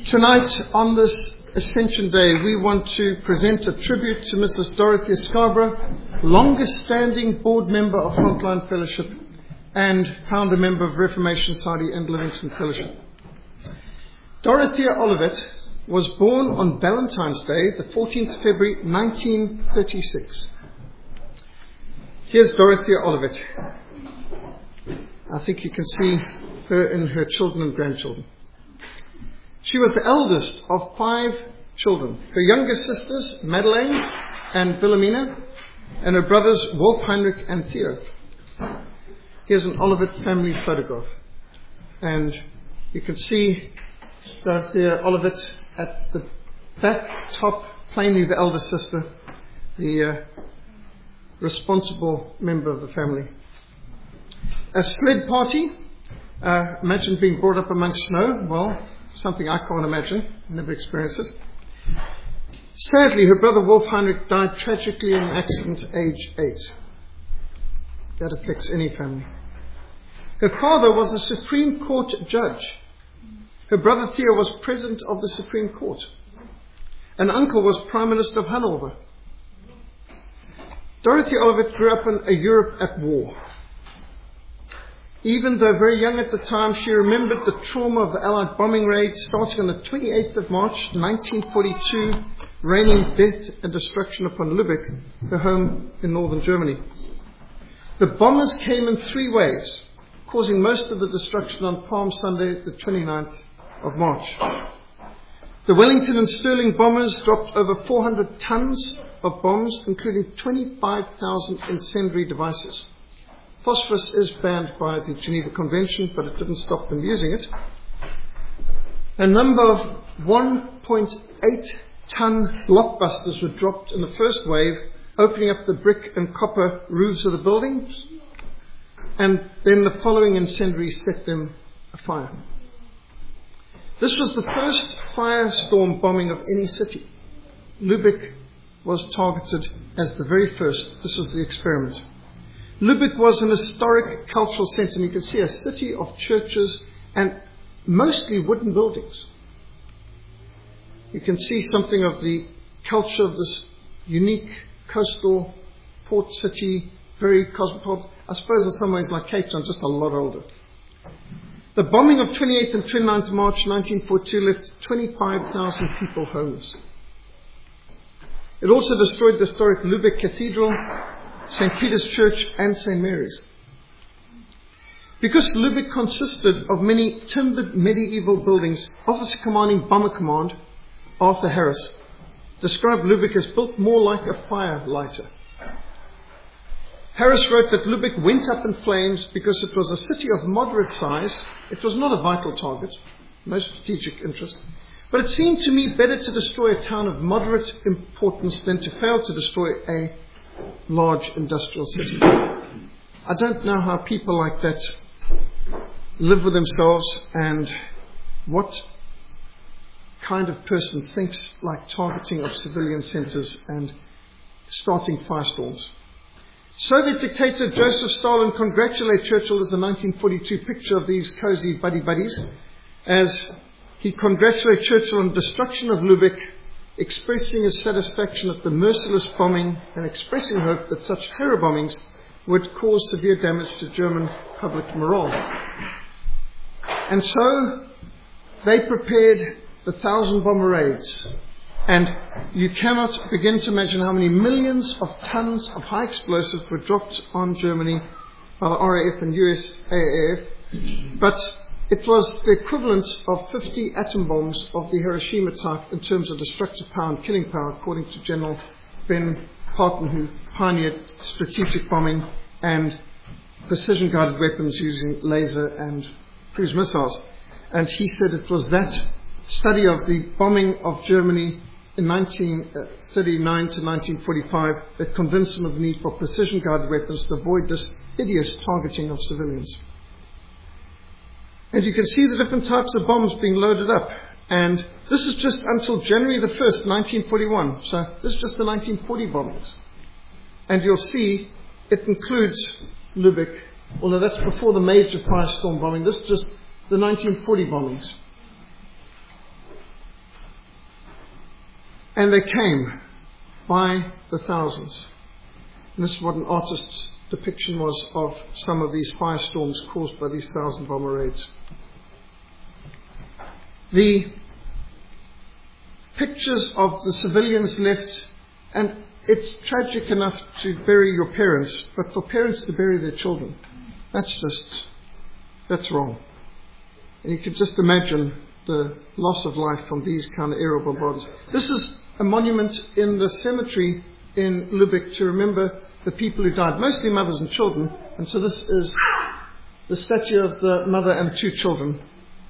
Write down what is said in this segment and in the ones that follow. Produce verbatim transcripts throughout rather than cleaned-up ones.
Tonight, on this Ascension Day, we want to present a tribute to Missus Dorothea Scarborough, longest-standing board member of Frontline Fellowship and founder member of Reformation Society and Livingston Fellowship. Dorothea Olivet was born on Valentine's Day, the fourteenth of February, nineteen thirty-six. Here's Dorothea Olivet. I think you can see her and her children and grandchildren. She was the eldest of five children. Her younger sisters, Madeleine and Wilhelmina, and her brothers, Wolf, Heinrich, and Theo. Here's an Olivet family photograph. And you can see Dorothea Olivet at the back top, plainly the elder sister, the uh, responsible member of the family. A sled party. Uh, imagine being brought up amongst snow. Well, something I can't imagine. Never experienced it. Sadly, her brother Wolf Heinrich died tragically in an accident at age eight. That affects any family. Her father was a Supreme Court judge. Her brother Theo was president of the Supreme Court. An uncle was Prime Minister of Hanover. Dorothea Olivet grew up in a Europe at war. Even though very young at the time, she remembered the trauma of the Allied bombing raids starting on the twenty-eighth of March nineteen forty-two, raining death and destruction upon Lübeck, her home in northern Germany. The bombers came in three waves, causing most of the destruction on Palm Sunday, the twenty-ninth of March. The Wellington and Sterling bombers dropped over four hundred tons of bombs, including twenty-five thousand incendiary devices. Phosphorus is banned by the Geneva Convention, but it didn't stop them using it. A number of one point eight ton blockbusters were dropped in the first wave, opening up the brick and copper roofs of the buildings, and then the following incendiaries set them afire. This was the first firestorm bombing of any city. Lübeck was targeted as the very first. This was the experiment. Lübeck was an historic cultural centre, and you can see a city of churches and mostly wooden buildings. You can see something of the culture of this unique coastal port city, very cosmopolitan. I suppose in some ways like Cape Town, just a lot older. The bombing of twenty-eighth and twenty-ninth of March nineteen forty-two left twenty-five thousand people homeless. It also destroyed the historic Lübeck Cathedral, Saint Peter's Church, and Saint Mary's. Because Lübeck consisted of many timbered medieval buildings, Officer Commanding Bomber Command, Arthur Harris, described Lübeck as built more like a fire lighter. Harris wrote that Lübeck went up in flames because it was a city of moderate size. It was not a vital target, no strategic interest. But it seemed to me better to destroy a town of moderate importance than to fail to destroy a large industrial city. I don't know how people like that live with themselves and what kind of person thinks like targeting of civilian centres and starting firestorms. Soviet dictator Joseph Stalin congratulated Churchill as a nineteen forty-two picture of these cozy buddy-buddies as he congratulated Churchill on the destruction of Lübeck, expressing his satisfaction at the merciless bombing and expressing hope that such terror bombings would cause severe damage to German public morale. And so they prepared the thousand bomber raids. And you cannot begin to imagine how many millions of tons of high explosives were dropped on Germany by the R A F and U S A A F. But it was the equivalent of fifty atom bombs of the Hiroshima type in terms of destructive power and killing power, according to General Ben Parton, who pioneered strategic bombing and precision-guided weapons using laser and cruise missiles. And he said it was that study of the bombing of Germany in nineteen thirty-nine to nineteen forty-five that convinced him of the need for precision-guided weapons to avoid this hideous targeting of civilians. And you can see the different types of bombs being loaded up. And this is just until January the first, nineteen forty-one. So this is just the nineteen forty bombings. And you'll see it includes Lübeck, although that's before the major firestorm bombing. This is just the nineteen forty bombings. And they came by the thousands. And this is what an artist's depiction was of some of these firestorms caused by these thousand bomber raids. The pictures of the civilians left, and it's tragic enough to bury your parents, but for parents to bury their children, that's just, that's wrong. And you can just imagine the loss of life from these kind of aerial bombardments. This is a monument in the cemetery in Lübeck to remember the people who died, mostly mothers and children. And so this is the statue of the mother and two children.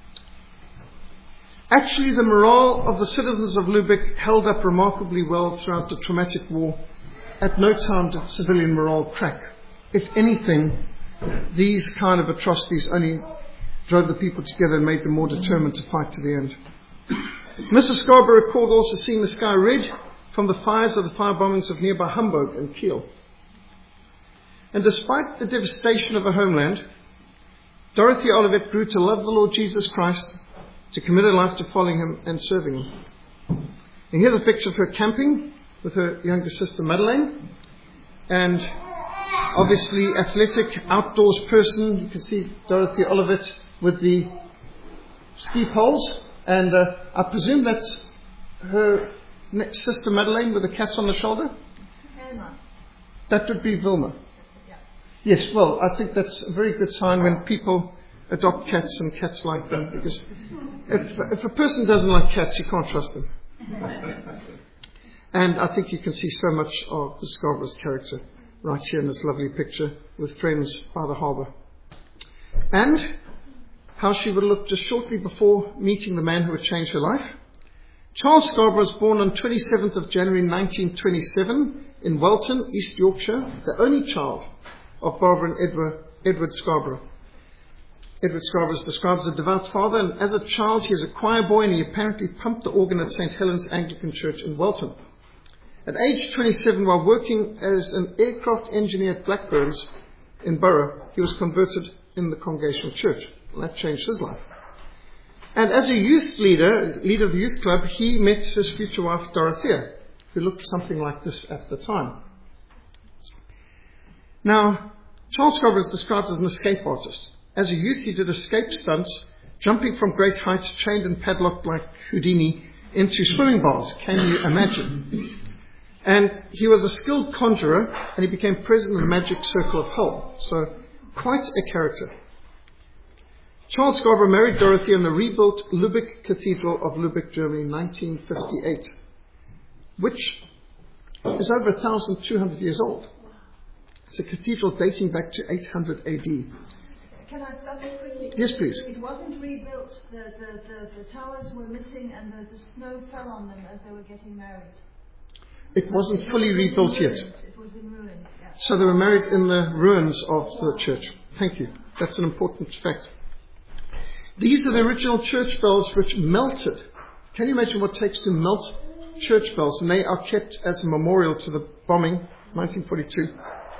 Actually, the morale of the citizens of Lübeck held up remarkably well throughout the traumatic war. At no time did civilian morale crack. If anything, these kind of atrocities only drove the people together and made them more determined to fight to the end. Missus Scarborough recalled also seeing the sky red from the fires of the fire bombings of nearby Hamburg and Kiel. And despite the devastation of her homeland, Dorothy Olivet grew to love the Lord Jesus Christ, to commit her life to following him and serving him. And here's a picture of her camping with her younger sister Madeleine. And obviously athletic, outdoors person. You can see Dorothy Olivet with the ski poles. And uh, I presume that's her sister Madeleine with the cats on the shoulder? Vilma. That would be Vilma. Yeah. Yes, well, I think that's a very good sign when people adopt cats and cats like them, because if, if a person doesn't like cats, you can't trust them. And I think you can see so much of the Scarborough's character right here in this lovely picture with friends by the harbour. And how she would look just shortly before meeting the man who would change her life. Charles Scarborough was born on twenty-seventh of January nineteen twenty-seven in Welton, East Yorkshire, the only child of Barbara and Edward, Edward Scarborough. Edward Scarborough is described as a devout father, and as a child he was a choir boy, and he apparently pumped the organ at Saint Helens Anglican Church in Welton. At age twenty-seven, while working as an aircraft engineer at Blackburns in Borough, he was converted in the Congregational Church. Well, that changed his life. And as a youth leader, leader of the youth club, he met his future wife Dorothea, who looked something like this at the time. Now, Charles Scarborough is described as an escape artist. As a youth, he did escape stunts, jumping from great heights, chained and padlocked like Houdini into swimming baths. Can you imagine? And he was a skilled conjurer, and he became president of the Magic Circle of Hull. So, quite a character. Charles Scarborough married Dorothy in the rebuilt Lübeck Cathedral of Lübeck, Germany, nineteen fifty-eight, which is over one thousand two hundred years old. It's a cathedral dating back to eight hundred A D. Can I stop you quickly? Yes, please. It wasn't rebuilt. The, the, the, the towers were missing and the, the snow fell on them as they were getting married. It wasn't fully rebuilt yet. It was in ruins, yeah. So they were married in the ruins of the church. Thank you. That's an important fact. These are the original church bells which melted. Can you imagine what it takes to melt church bells? And they are kept as a memorial to the bombing, nineteen forty-two,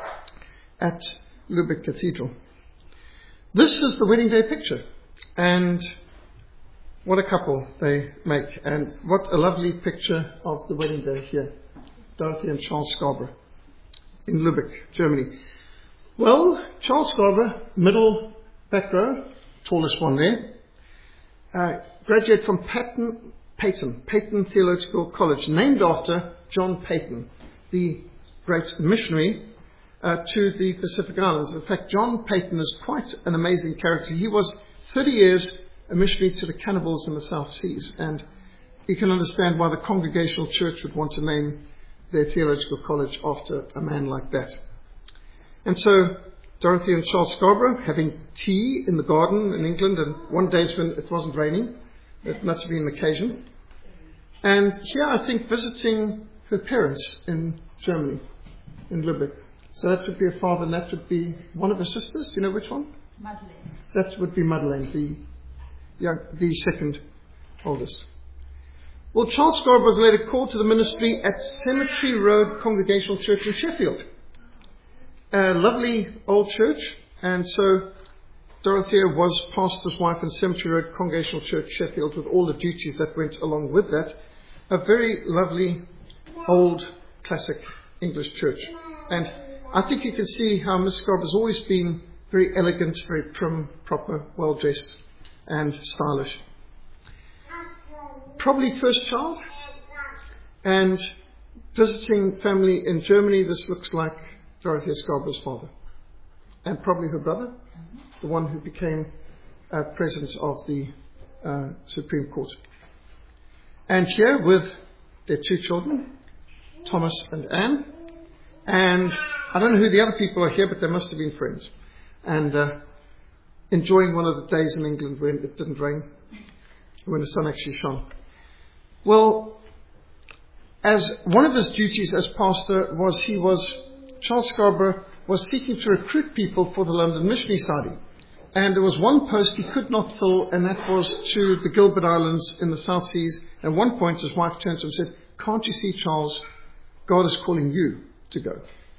at Lübeck Cathedral. This is the wedding day picture. And what a couple they make. And what a lovely picture of the wedding day here. Dorothy and Charles Scarborough in Lübeck, Germany. Well, Charles Scarborough, middle back row, tallest one there, uh, graduated from Patton, Peyton, Peyton Theological College, named after John Peyton, the great missionary uh, to the Pacific Islands. In fact, John Peyton is quite an amazing character. He was thirty years a missionary to the cannibals in the South Seas, and you can understand why the Congregational Church would want to name their theological college after a man like that. And so Dorothy and Charles Scarborough having tea in the garden in England, and one day when it wasn't raining. It must have been an occasion. And here I think visiting her parents in Germany, in Lübeck. So that would be her father, and that would be one of her sisters. Do you know which one? Madeleine. That would be Madeleine, the, young, the second oldest. Well, Charles Scarborough was later called to the ministry at Cemetery Road Congregational Church in Sheffield. A lovely old church, and so Dorothea was pastor's wife in Cemetery Road Congregational Church, Sheffield, with all the duties that went along with that. a very lovely, old, classic English church. And I think you can see how Miss Scarborough has always been very elegant, very prim, proper, well-dressed and stylish. Probably first child. And visiting family in Germany, this looks like Dorothea Scarborough's father. And probably her brother, the one who became uh, president of the uh, Supreme Court. And here with their two children, Thomas and Anne. And I don't know who the other people are here, but they must have been friends. And uh, enjoying one of the days in England when it didn't rain, when the sun actually shone. Well, as one of his duties as pastor was he was, Charles Scarborough was seeking to recruit people for the London Missionary Society. And there was one post he could not fill, and that was to the Gilbert Islands in the South Seas. At one point his wife turned to him and said, "Can't you see, Charles, God is calling you to go."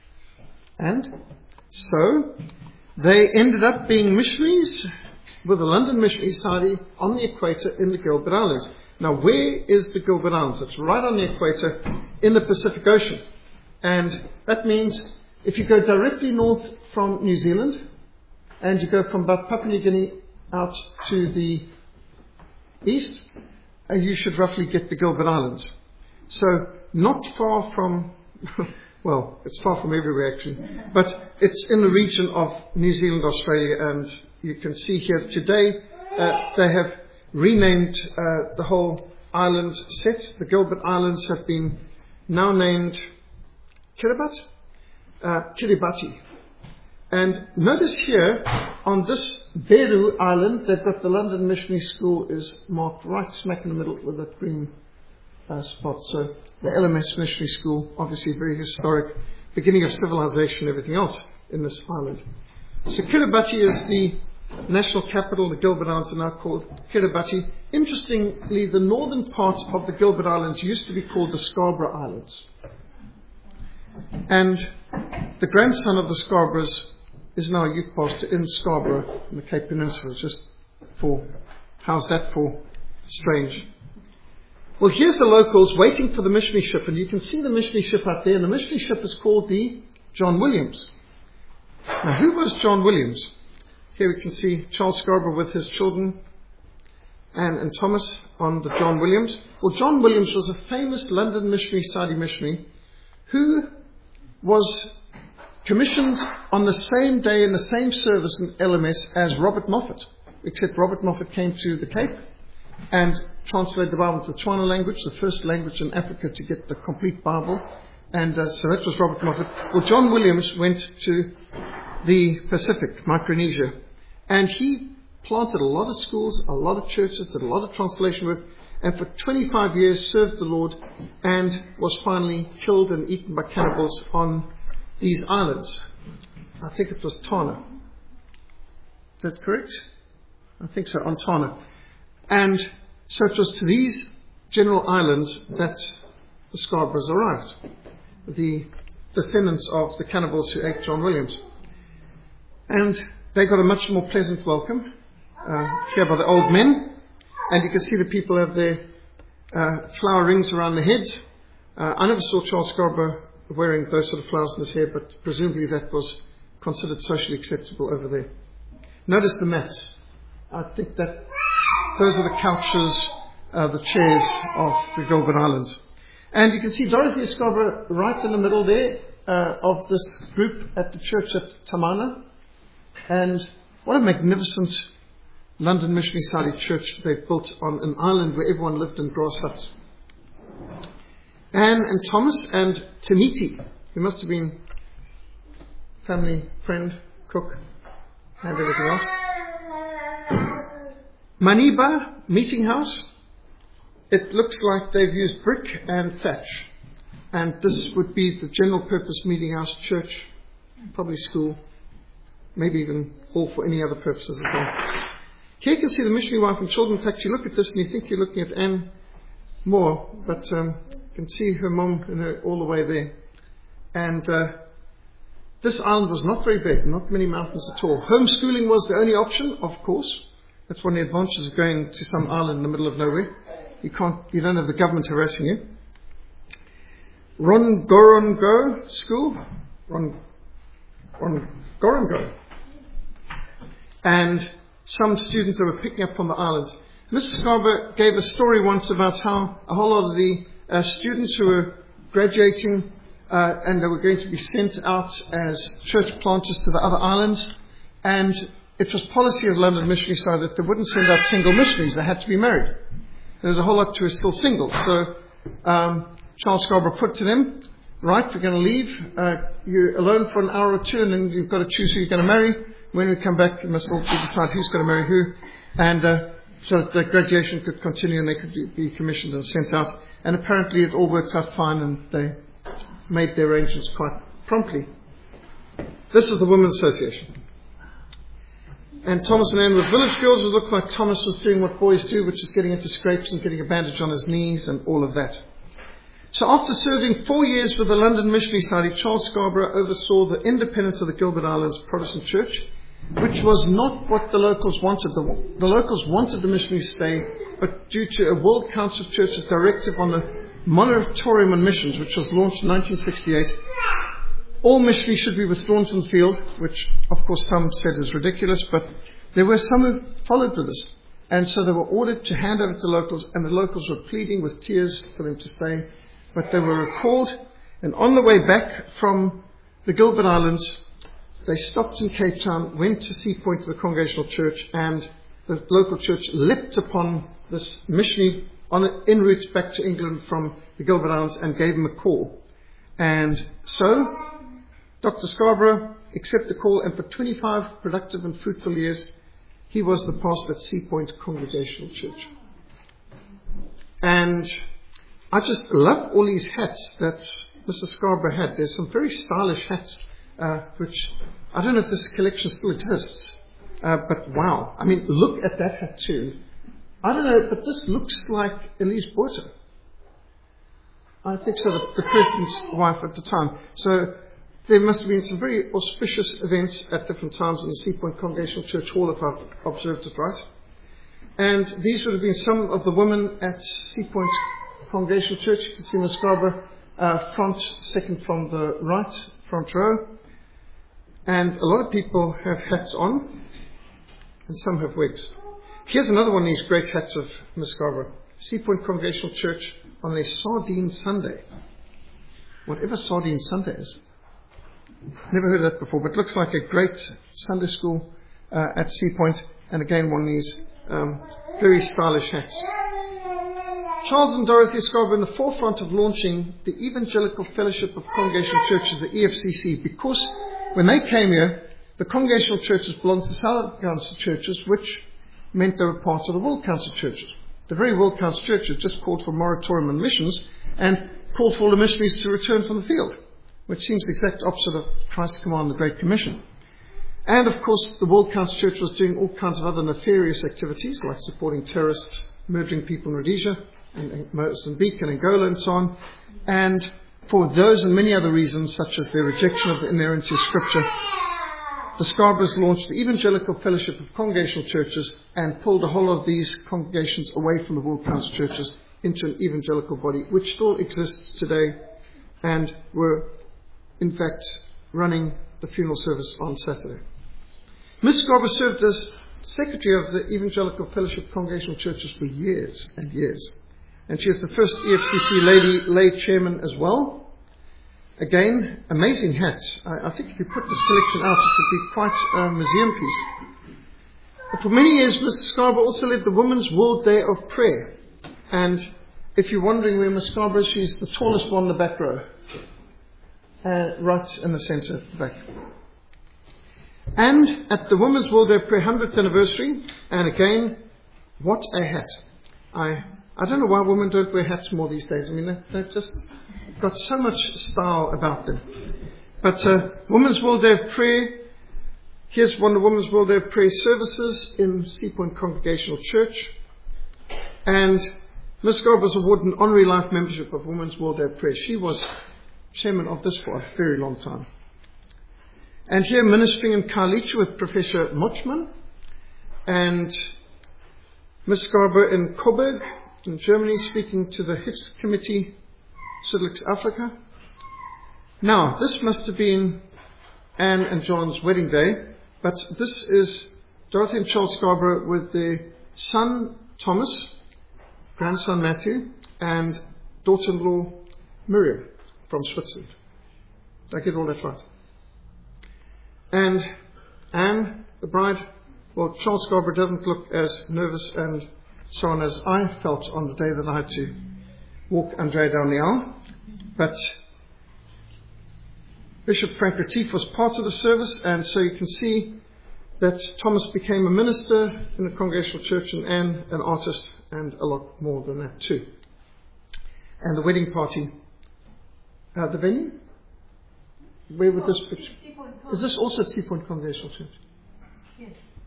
And so they ended up being missionaries with the London Missionary Society on the equator in the Gilbert Islands. Now, where is the Gilbert Islands? It's right on the equator in the Pacific Ocean. And that means if you go directly north from New Zealand and you go from about Papua New Guinea out to the east, uh, you should roughly get the Gilbert Islands. So not far from, well, it's far from everywhere actually, but it's in the region of New Zealand, Australia, and you can see here today uh, they have renamed uh, the whole island set. The Gilbert Islands have been now named Kiribati, uh, Kiribati. And notice here on this Beru Island, they've got the London Missionary School is marked right smack in the middle with that green uh, spot. So the L M S Missionary School, obviously very historic, beginning of civilization, everything else in this island. So Kiribati is the national capital. The Gilbert Islands are now called Kiribati. Interestingly, the northern part of the Gilbert Islands used to be called the Scarborough Islands. And the grandson of the Scarboroughs is now a youth pastor in Scarborough in the Cape Peninsula. Just for, how's that for strange? Well, here's the locals waiting for the missionary ship, and you can see the missionary ship out there, and the missionary ship is called the John Williams. Now, who was John Williams? Here we can see Charles Scarborough with his children, Anne and Thomas, on the John Williams. Well, John Williams was a famous London Missionary Society missionary who was commissioned on the same day in the same service in L M S as Robert Moffat, except Robert Moffat came to the Cape and translated the Bible into the Tswana language, the first language in Africa to get the complete Bible. And uh, so that was Robert Moffat. Well, John Williams went to the Pacific, Micronesia, and he planted a lot of schools, a lot of churches, did a lot of translation work, and for twenty-five years served the Lord, and was finally killed and eaten by cannibals on these islands. I think it was Tana. Is that correct? I think so, on Tana. And so it was to these general islands that the Scarboroughs arrived, the descendants of the cannibals who ate John Williams. And they got a much more pleasant welcome uh, here by the old men. And you can see the people have their uh, flower rings around their heads. Uh, I never saw Charles Scarborough wearing those sort of flowers in his hair, but presumably that was considered socially acceptable over there. Notice the mats. I think that those are the couches, uh, the chairs of the Gilbert Islands. And you can see Dorothea Scarborough right in the middle there uh, of this group at the church at Tamana. And what a magnificent London Missionary Society church they've built on an island where everyone lived in grass huts. Anne and Thomas and Taniti, who must have been family, friend, cook, and everything else. Maniba Meeting House. It looks like they've used brick and thatch. And this would be the general purpose meeting house, church, probably school, maybe even hall for any other purposes as well. Here you can see the missionary wife and children. In fact, you look at this and you think you're looking at Anne Moore, but um, you can see her mum and her all the way there. And uh, this island was not very big, not many mountains at all. Homeschooling was the only option, of course. That's one of the advantages of going to some island in the middle of nowhere. you can't, you don't have the government harassing you. Rongorongo School, Ron, Rongorongo, and some students that were picking up from the islands. Missus Scarborough gave a story once about how a whole lot of the uh, students who were graduating uh, and they were going to be sent out as church planters to the other islands, and it was policy of London Missionary Society that they wouldn't send out single missionaries, they had to be married. There's a whole lot who are still single. So um, Charles Scarborough put to them, right, we're going to leave, uh, you're alone for an hour or two, and then you've got to choose who you're going to marry. When we come back, you must all decide who's going to marry who, and uh, so that the graduation could continue and they could be, be commissioned and sent out. And apparently it all worked out fine, and they made their arrangements quite promptly. This is the Women's Association. And Thomas and Anne were village girls. It looks like Thomas was doing what boys do, which is getting into scrapes and getting a bandage on his knees and all of that. So after serving four years with the London Missionary Society, Charles Scarborough oversaw the independence of the Gilbert Islands Protestant Church, which was not what the locals wanted. The, the locals wanted the missionaries to stay, but due to a World Council of Churches directive on the moratorium on missions, which was launched in nineteen sixty-eight, all missionaries should be withdrawn from the field, which of course some said is ridiculous, but there were some who followed with this. And so they were ordered to hand over to locals, and the locals were pleading with tears for them to stay, but they were recalled. And on the way back from the Gilbert Islands, they stopped in Cape Town, went to Sea Point to the Congregational Church, and the local church leapt upon this missionary on an en route back to England from the Gilbert Islands and gave him a call. And so Doctor Scarborough accepted the call, and for twenty-five productive and fruitful years, he was the pastor at Sea Point Congregational Church. And I just love all these hats that Missus Scarborough had. There's some very stylish hats, uh, which I don't know if this collection still exists, uh, but wow. I mean, look at that hat too. I don't know, but this looks like Elise Porter. I think so, the, the president's wife at the time. So there must have been some very auspicious events at different times in the Sea Point Congregational Church Hall, if I've observed it right. And these would have been some of the women at Sea Point Congregational Church. You can see Miss Scarborough, uh, front, second from the right, front row. And a lot of people have hats on, and some have wigs. Here's another one of these great hats of Miss Scarborough. Sea Point Congregational Church on their Sardine Sunday. Whatever Sardine Sunday is. Never heard of that before, but it looks like a great Sunday school uh, at Sea Point, and again one of these um, very stylish hats. Charles and Dorothy Scarborough in the forefront of launching the Evangelical Fellowship of Congregational Churches, the E F C C, because when they came here, the Congregational Churches belonged to Southern Council Churches, which meant they were part of the World Council Churches. The very World Council Churches just called for moratorium on missions and called for all the missionaries to return from the field, which seems the exact opposite of Christ's command, the Great Commission. And of course, the World Council Church was doing all kinds of other nefarious activities, like supporting terrorists, murdering people in Rhodesia, and Mozambique and Angola and so on. And for those and many other reasons, such as their rejection of the inerrancy of Scripture, the Scarboroughs launched the Evangelical Fellowship of Congregational Churches and pulled a whole of these congregations away from the World Council Churches into an evangelical body, which still exists today, and were in fact running the funeral service on Saturday. Miss Scarborough served as secretary of the Evangelical Fellowship of Congregational Churches for years and years. And she is the first E F C C lady lay chairman as well. Again, amazing hats. I, I think if you put this collection out, it would be quite a museum piece. But for many years, Mister Scarborough also led the Women's World Day of Prayer. And if you're wondering where Miss Scarborough is, she's the tallest one in the back row. Uh, right in the centre at the back. And at the Women's World Day of Prayer hundredth anniversary, and again, what a hat. I I don't know why women don't wear hats more these days. I mean, they, they've just got so much style about them. But uh, Women's World Day of Prayer, here's one of the Women's World Day of Prayer services in Sea Point Congregational Church. And Miss Scarborough was awarded an honorary life membership of Women's World Day of Prayer. She was chairman of this for a very long time. And here ministering in Khayelitsha with Professor Mochman and Miss Scarborough in Coburg in Germany, speaking to the Hits Committee, Sudelix Africa. Now, this must have been Anne and John's wedding day, but this is Dorothy and Charles Scarborough with their son Thomas, grandson Matthew, and daughter-in-law Miriam from Switzerland. Did I get all that right? And Anne, the bride, well, Charles Scarborough doesn't look as nervous and so on as I felt on the day that I had to walk Andrea down the aisle. But Bishop Frank Retief was part of the service, and so you can see that Thomas became a minister in the Congregational Church, and Anne an artist, and a lot more than that too. And the wedding party, uh, the venue? Where would this be? Is this also Sea Point Congregational Church? Yes.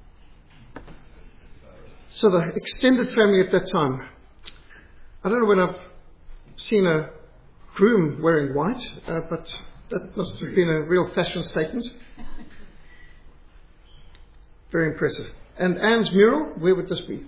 So the extended family at that time. I don't know when I've seen a groom wearing white, uh, but that must have been a real fashion statement. Very impressive. And Anne's mural, where would this be?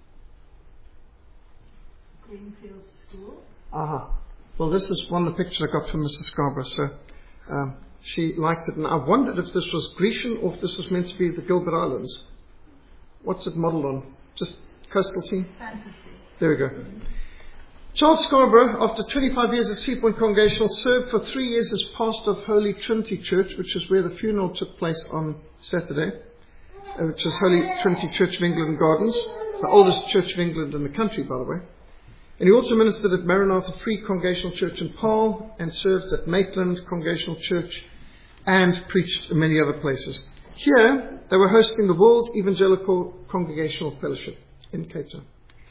Greenfield School. Aha. Well, this is one of the pictures I got from Missus Scarborough, so um, she liked it. And I wondered if this was Grecian or if this was meant to be the Gilbert Islands. What's it modelled on? Just coastal scene? Fantasy. There we go. Charles Scarborough, after twenty-five years at Sea Point Congregational, served for three years as pastor of Holy Trinity Church, which is where the funeral took place on Saturday, uh, which is Holy Trinity Church of England Gardens, the oldest church of England in the country, by the way. And he also ministered at Maranatha Free Congregational Church in Paarl, and served at Maitland Congregational Church, and preached in many other places. Here, they were hosting the World Evangelical Congregational Fellowship in Cape Town.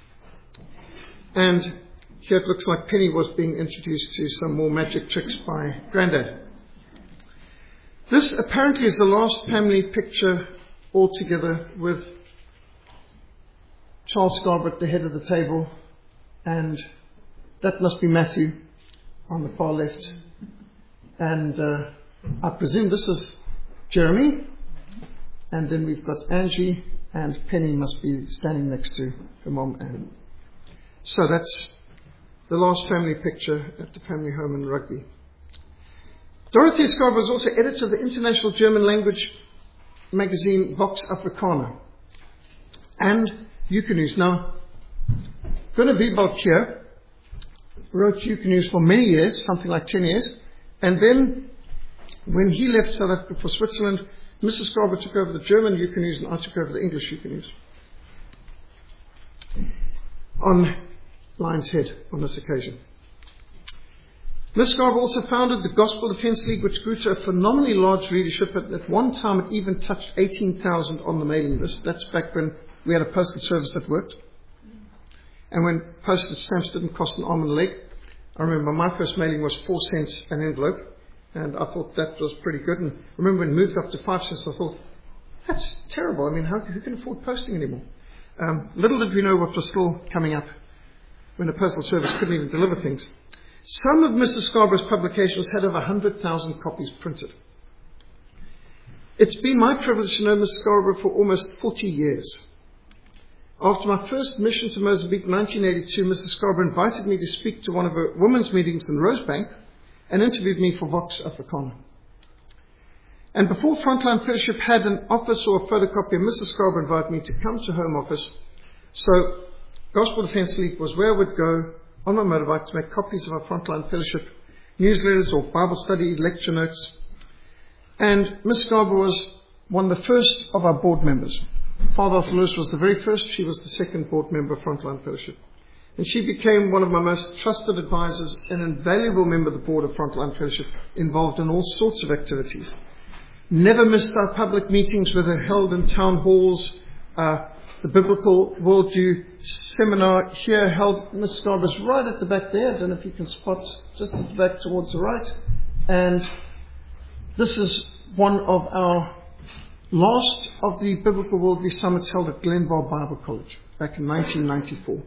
And here it looks like Penny was being introduced to some more magic tricks by Grandad. This apparently is the last family picture altogether, with Charles Scarborough at the head of the table, and that must be Matthew on the far left. And uh, I presume this is Jeremy, and then we've got Angie, and Penny must be standing next to her mom Anne. So that's the last family picture at the family home in Rugby. Dorothy Scarborough was also editor of the international German language magazine Vox Africana and Eucanews. Now, Gunnar Wiebold here wrote Eucanews for many years, something like ten years, and then when he left South Africa for Switzerland, Missus Scarborough took over the German Eucanews and I took over the English Eucanews. On Lion's Head on this occasion. Miss Scarborough also founded the Gospel Defence League, which grew to a phenomenally large readership. At, at one time, it even touched eighteen thousand on the mailing list. That's back when we had a postal service that worked. And when postage stamps didn't cost an arm and a leg. I remember my first mailing was four cents an envelope, and I thought that was pretty good. And I remember when it moved up to five cents, I thought, that's terrible. I mean, how, who can afford posting anymore? Um, little did we know what was still coming up when the postal service couldn't even deliver things. Some of Missus Scarborough's publications had over one hundred thousand copies printed. It's been my privilege to know Miss Scarborough for almost forty years. After my first mission to Mozambique in nineteen eighty-two, Missus Scarborough invited me to speak to one of her women's meetings in Rosebank and interviewed me for Vox Africana. And before Frontline Fellowship had an office or a photocopy, Missus Scarborough invited me to come to Home Office. So Gospel Defence League was where I would go on my motorbike to make copies of our Frontline Fellowship newsletters or Bible study lecture notes. And Miss Scarborough was one of the first of our board members. Father Arthur Lewis was the very first. She was the second board member of Frontline Fellowship. And she became one of my most trusted advisors and an invaluable member of the board of Frontline Fellowship, involved in all sorts of activities. Never missed our public meetings, whether held in town halls, uh, the Biblical Worldview Seminar here held. Miss Scarborough's right at the back there. I don't know if you can spot, just at the back towards the right. And this is one of our last of the Biblical Worldview Summits held at Glenbar Bible College back in nineteen ninety-four.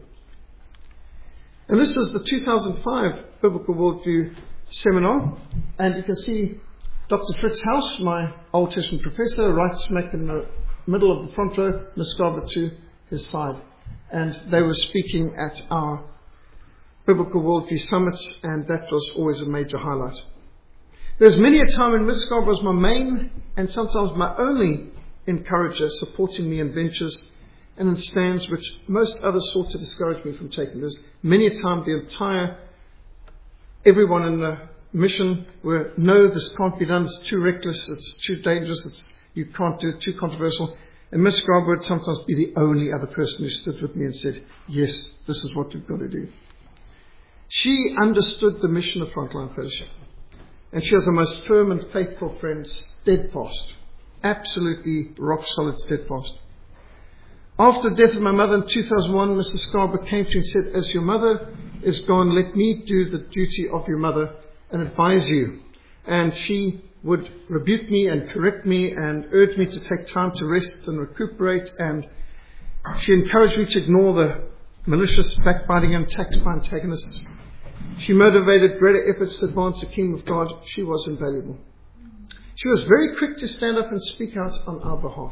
And this is the two thousand five Biblical Worldview Seminar. And you can see Doctor Fritz House, my Old Testament professor, right smack in the middle of the front row, Miss Scarborough to his side and they were speaking at our Biblical Worldview Summits, and that was always a major highlight. There was many a time when Miss Scarborough was my main and sometimes my only encourager, supporting me in ventures and in stands which most others sought to discourage me from taking. There's many a time the entire, everyone in the mission were, no, this can't be done, it's too reckless, it's too dangerous, it's, you can't do it, too controversial. And Miss Scarborough would sometimes be the only other person who stood with me and said, yes, this is what we've got to do. She understood the mission of Frontline Fellowship. And she was a most firm and faithful friend, steadfast, absolutely rock solid steadfast. After the death of my mother in two thousand one, Missus Scarborough came to me and said, as your mother is gone, let me do the duty of your mother and advise you. And she would rebuke me and correct me and urge me to take time to rest and recuperate. And she encouraged me to ignore the malicious backbiting and attacks by antagonists. She motivated greater efforts to advance the kingdom of God. She was invaluable. She was very quick to stand up and speak out on our behalf.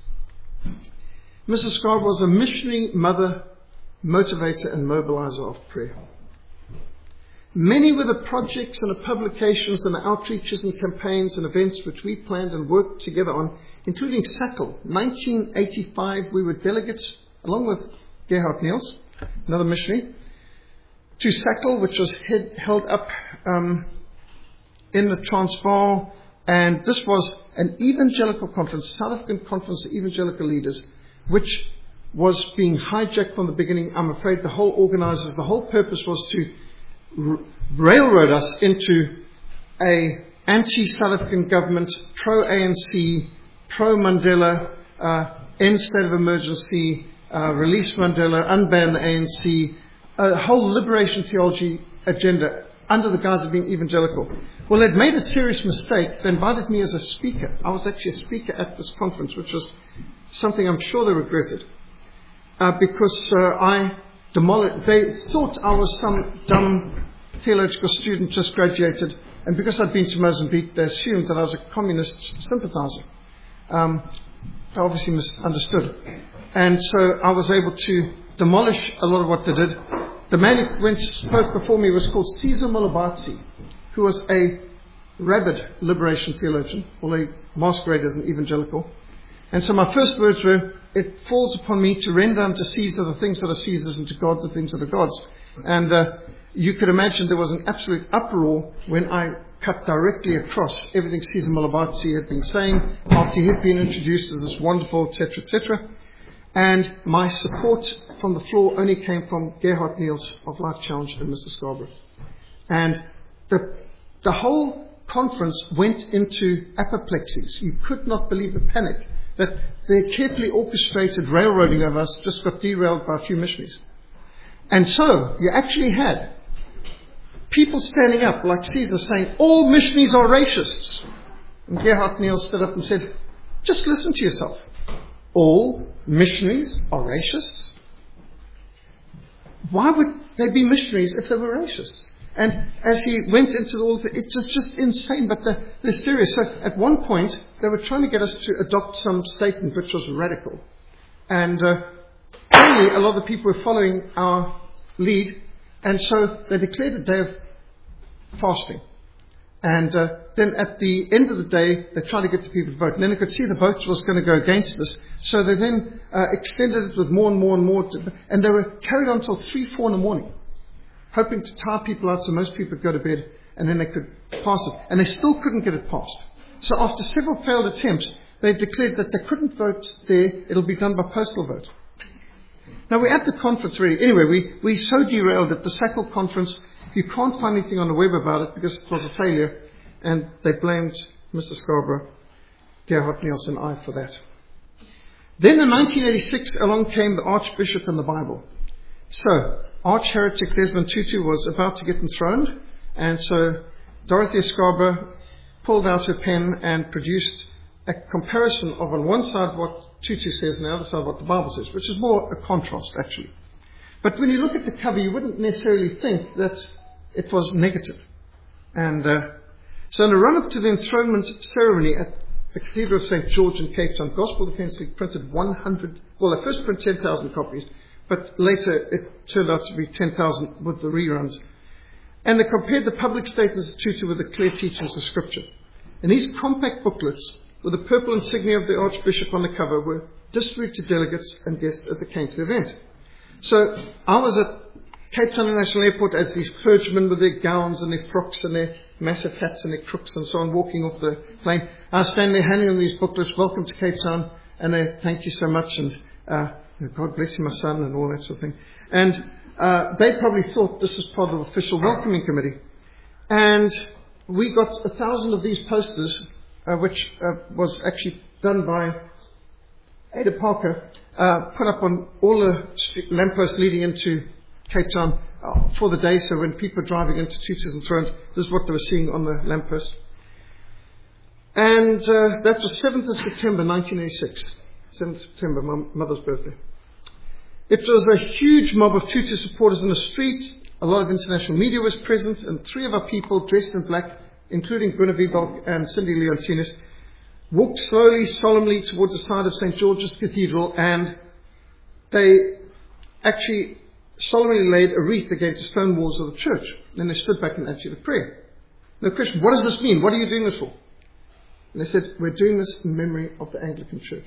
Missus Scarborough was a missionary mother, motivator and mobilizer of prayer. Many were the projects and the publications and the outreaches and campaigns and events which we planned and worked together on, including S A C L. nineteen eighty-five, we were delegates, along with Gerhard Niels, another missionary, to S A C L, which was head, held up um, in the Transvaal. And this was an evangelical conference, South African Conference of Evangelical Leaders, which was being hijacked from the beginning. I'm afraid the whole organizers, the whole purpose was to r- railroad us into a anti-South African government, pro-A N C, pro-Mandela, uh, end state of emergency, uh, release Mandela, unban the A N C, a whole liberation theology agenda under the guise of being evangelical. Well, they'd made a serious mistake. They invited me as a speaker. I was actually a speaker at this conference, which was something I'm sure they regretted, uh, because uh, I demolished. They thought I was some dumb theological student just graduated, and because I'd been to Mozambique, they assumed that I was a communist sympathizer. Um, I obviously misunderstood, and so I was able to demolish a lot of what they did. The man who went spoke before me was called Caesar Molobatsi, who was a rabid liberation theologian, although he masqueraded as an evangelical. And so my first words were, it falls upon me to render unto Caesar the things that are Caesar's and to God the things that are God's. And uh, you could imagine there was an absolute uproar when I cut directly across everything Caesar Molobatsi had been saying after he had been introduced as this wonderful, et cetera, et cetera. And my support from the floor only came from Gerhard Niels of Life Challenge and Mister Scarborough. And the, the whole conference went into apoplexies. You could not believe the panic that their carefully orchestrated railroading of us just got derailed by a few missionaries. And so you actually had people standing up like Caesar saying, all missionaries are racists. And Gerhard Niels stood up and said, just listen to yourself. All missionaries are racists? Why would they be missionaries if they were racists? And as he went into all of it, it was just insane, but the, the hysteria. So at one point, they were trying to get us to adopt some statement which was radical. And uh, only a lot of the people were following our lead, and so they declared a day of fasting. And uh, then at the end of the day, they tried to get the people to vote. And then they could see the vote was going to go against this. So they then uh, extended it with more and more and more. To, and they were carried on until three, four in the morning, hoping to tire people out so most people would go to bed and then they could pass it. And they still couldn't get it passed. So after several failed attempts, they declared that they couldn't vote there. It'll be done by postal vote. Now we're at the conference already. Anyway, we, we so derailed at the S A C L conference. You can't find anything on the web about it because it was a failure. And they blamed Mister Scarborough, Gerhard Niels and I for that. Then in nineteen eighty-six, along came the Archbishop and the Bible. So, Arch-heretic Desmond Tutu was about to get enthroned. And so, Dorothea Scarborough pulled out her pen and produced a comparison of on one side what Tutu says and the other side what the Bible says, which is more a contrast, actually. But when you look at the cover, you wouldn't necessarily think that it was negative. And uh, so in the run-up to the enthronement ceremony at the Cathedral of Saint George in Cape Town, Gospel Defence League printed one hundred, well, they first printed ten thousand copies, but later it turned out to be ten thousand with the reruns. And they compared the public statements of Tutu with the clear teachings of Scripture. And these compact booklets, with the purple insignia of the Archbishop on the cover, were distributed to delegates and guests as they came to the event. So I was at Cape Town International Airport as these clergymen with their gowns and their frocks and their massive hats and their crooks and so on walking off the plane. I was standing there handing them these booklets, welcome to Cape Town, and they thank you so much, and uh, God bless you, my son, and all that sort of thing. And uh, they probably thought this is part of the official welcoming committee. And we got a thousand of these posters, uh, which uh, was actually done by Ada Parker, uh, put up on all the lampposts leading into Cape Town uh, for the day, so when people are driving into Tutus and Thrones, this is what they were seeing on the lamppost. And uh, that was seventh of September nineteen eighty-six, seventh of September, my mother's birthday. It was a huge mob of Tutu supporters in the streets. A lot of international media was present, and three of our people dressed in black, including Bruna Vibalk and Cindy Leontinas, walked slowly, solemnly towards the side of Saint George's Cathedral, and they actually solemnly laid a wreath against the stone walls of the church. Then they stood back and answered a prayer. The question, what does this mean? What are you doing this for? And they said, we're doing this in memory of the Anglican Church.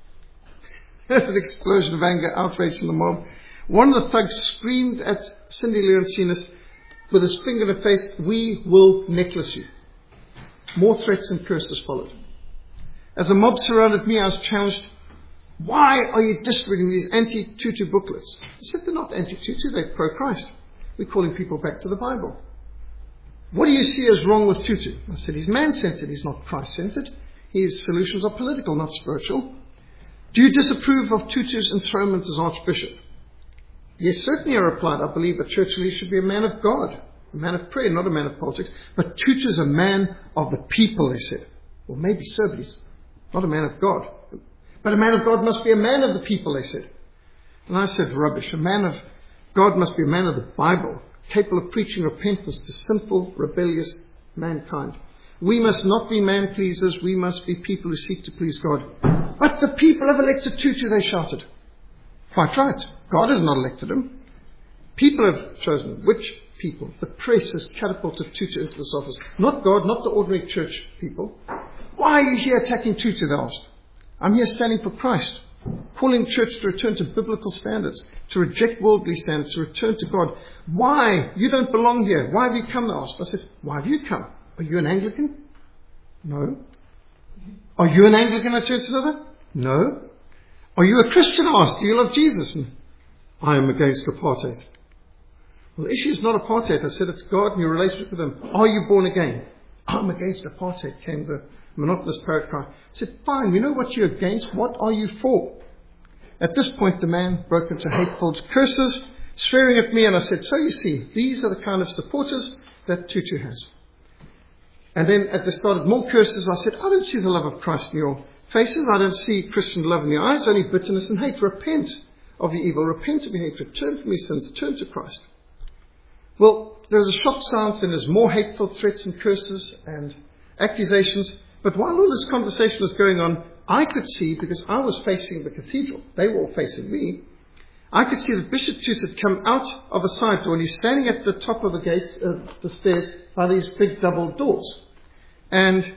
There's an explosion of anger, outrage from the mob. One of the thugs screamed at Cindy Leontinas with his finger in her face, we will necklace you. More threats and curses followed. As the mob surrounded me, I was challenged, why are you distributing these anti-Tutu booklets? I said, they're not anti-Tutu, they're pro-Christ. We're calling people back to the Bible. What do you see as wrong with Tutu? I said, he's man-centered, he's not Christ-centered. His solutions are political, not spiritual. Do you disapprove of Tutu's enthronement as Archbishop? Yes, certainly, I replied. I believe a church leader should be a man of God, a man of prayer, not a man of politics. But Tutu's a man of the people, they said. Well, maybe so, but he's not a man of God. But a man of God must be a man of the people, they said. And I said, rubbish. A man of God must be a man of the Bible, capable of preaching repentance to sinful, rebellious mankind. We must not be man-pleasers. We must be people who seek to please God. But the people have elected Tutu, they shouted. Quite right. God has not elected him. People have chosen him. Which people? The press has catapulted Tutu into this office. Not God, not the ordinary church people. Why are you here attacking Tutu, they asked. I'm here standing for Christ, calling church to return to biblical standards, to reject worldly standards, to return to God. Why? You don't belong here. Why have you come, they asked. I said, why have you come? Are you an Anglican? No. Are you an Anglican? I turned to the other. No. Are you a Christian? I asked. Do you love Jesus? And I am against apartheid. Well, the issue is not apartheid. I said it's God and your relationship with him. Are you born again? I'm against apartheid, came the monotonous parrot cry. I said, fine, you know what you're against. What are you for? At this point, the man broke into hateful curses, swearing at me, and I said, so you see, these are the kind of supporters that Tutu has. And then as they started more curses, I said, I don't see the love of Christ in your faces. I don't see Christian love in your eyes, only bitterness and hate. Repent of your evil. Repent of your hatred. Turn from your sins. Turn to Christ. Well, there was a shock silence, and there's more hateful threats and curses and accusations. But while all this conversation was going on, I could see, because I was facing the cathedral, they were all facing me, I could see that Bishop Tutu had come out of a side door, and he's standing at the top of the gates, of uh, the stairs, by these big double doors. And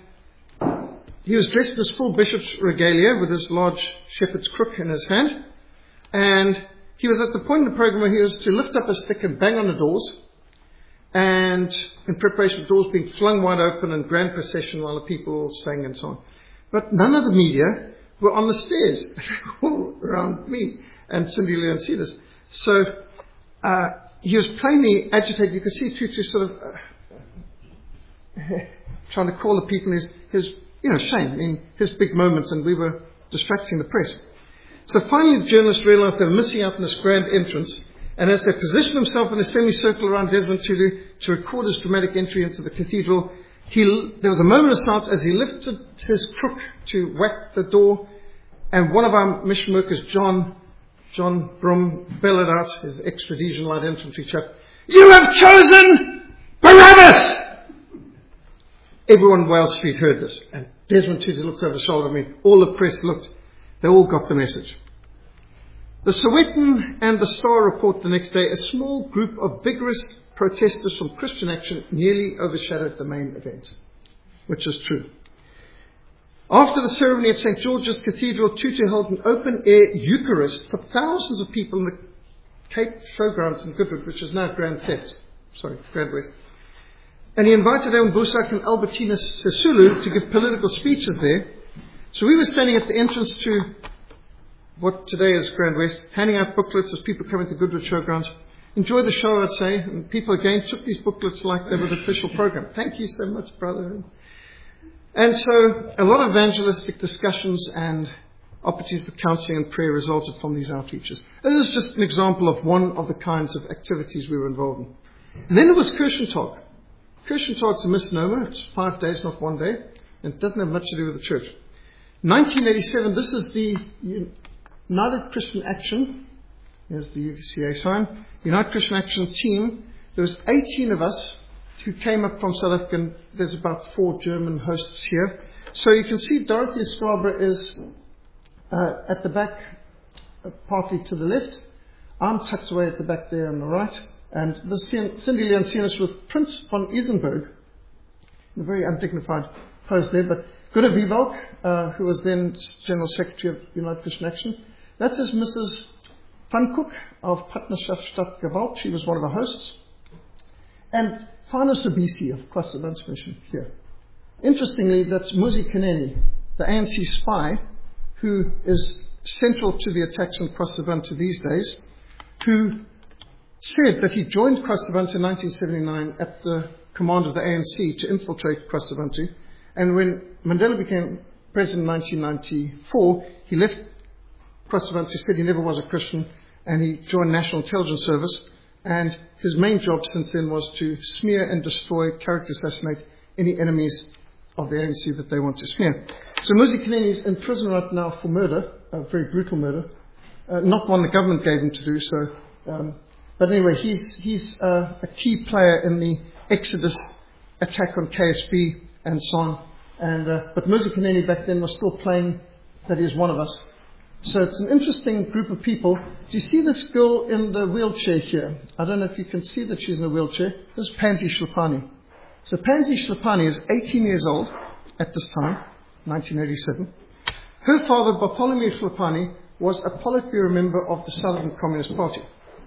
he was dressed in his full bishop's regalia with his large shepherd's crook in his hand. And he was at the point in the program where he was to lift up a stick and bang on the doors, and in preparation for doors being flung wide open and grand procession while the people all sang and so on. But none of the media were on the stairs, all around me and Cindy Leontinas. So uh, he was plainly agitated. You could see Tutu sort of uh, trying to call the people his, his you know, shame in his big moments, and we were distracting the press. So finally the journalists realized they were missing out on this grand entrance. And as they positioned himself in a semicircle around Desmond Tutu to record his dramatic entry into the cathedral, he, there was a moment of silence as he lifted his crook to whack the door, and one of our mission workers, John, John Brum, bellowed out, his ex-Rhodesian light infantry chap, "You have chosen Barabbas!" Everyone in Wales Street heard this, and Desmond Tutu looked over the shoulder at me. All the press looked. They all got the message. The Sowetan and the Star report the next day, a small group of vigorous protesters from Christian Action nearly overshadowed the main event, which is true. After the ceremony at Saint George's Cathedral, Tutu held an open-air Eucharist for thousands of people in the Cape Showgrounds in Goodwood, which is now Grand Theft, sorry, Grand West. And he invited Aaron Busak and Albertina Sisulu to give political speeches there. So we were standing at the entrance to what today is Grand West, handing out booklets as people come into Goodwood Showgrounds. Enjoy the show, I'd say. And people again took these booklets like they were the official program. Thank you so much, brother. And so a lot of evangelistic discussions and opportunities for counseling and prayer resulted from these outreaches. This is just an example of one of the kinds of activities we were involved in. And then there was Kirchentag. Kirchentag's a misnomer. It's five days, not one day. And it doesn't have much to do with the church. nineteen eighty-seven, this is the United Christian Action. There's the U C A sign. United Christian Action team. There was eighteen of us who came up from South Africa. There's about four German hosts here. So you can see Dorothy Scarborough is uh, at the back, uh, partly to the left. I'm tucked away at the back there on the right. And this is Cindy Leoncinus with Prince von Isenberg, a very undignified pose there. But Gunnar Vivalk, uh, who was then General Secretary of United Christian Action. That's his Missus Van Cook of Partnerschaftsstadt Gewalt. She was one of the hosts. And Fano Sabisi of Kwasabuntu Mission here. Interestingly, that's Muzi Kaneni, the A N C spy, who is central to the attacks on Kwasabuntu these days, who said that he joined Kwasabuntu in nineteen seventy-nine at the command of the A N C to infiltrate Kwasabuntu. And when Mandela became president in nineteen ninety-four, he left Kwasabuntu, said he never was a Christian, and he joined National Intelligence Service. And his main job since then was to smear and destroy, character assassinate any enemies of the A N C that they want to smear. So Muzi Kaneni is in prison right now for murder, a very brutal murder, uh, not one the government gave him to do. So, um, but anyway, he's he's uh, a key player in the Exodus attack on K S B and so on. And uh, but Muzi Kaneni back then was still playing that he is one of us. So it's an interesting group of people. Do you see this girl in the wheelchair here? I don't know if you can see that she's in a wheelchair. This is Pansy Shlapani. So Pansy Shlapani is eighteen years old at this time, nineteen eighty-seven. Her father, Bartholomew Shlapani, was a Politburo member of the Southern Communist Party.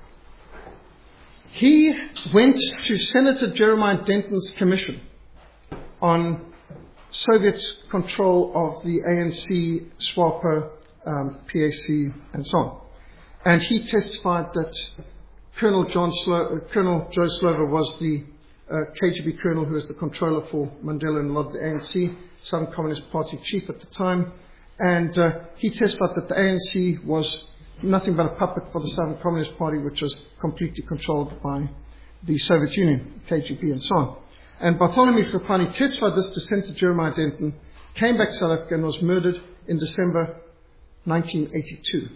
He went to Senator Jeremiah Denton's commission on Soviet control of the A N C, SWAPO, um, P A C, and so on. And he testified that Colonel John Slo- uh, Colonel Joe Slover was the uh, K G B colonel who was the controller for Mandela and a lot of the A N C, Southern Communist Party chief at the time. And uh, he testified that the A N C was nothing but a puppet for the Southern Communist Party, which was completely controlled by the Soviet Union, K G B, and so on. And Bartholomew Shlapani testified this to Senator Jeremiah Denton, came back to South Africa and was murdered in December nineteen eighty-two.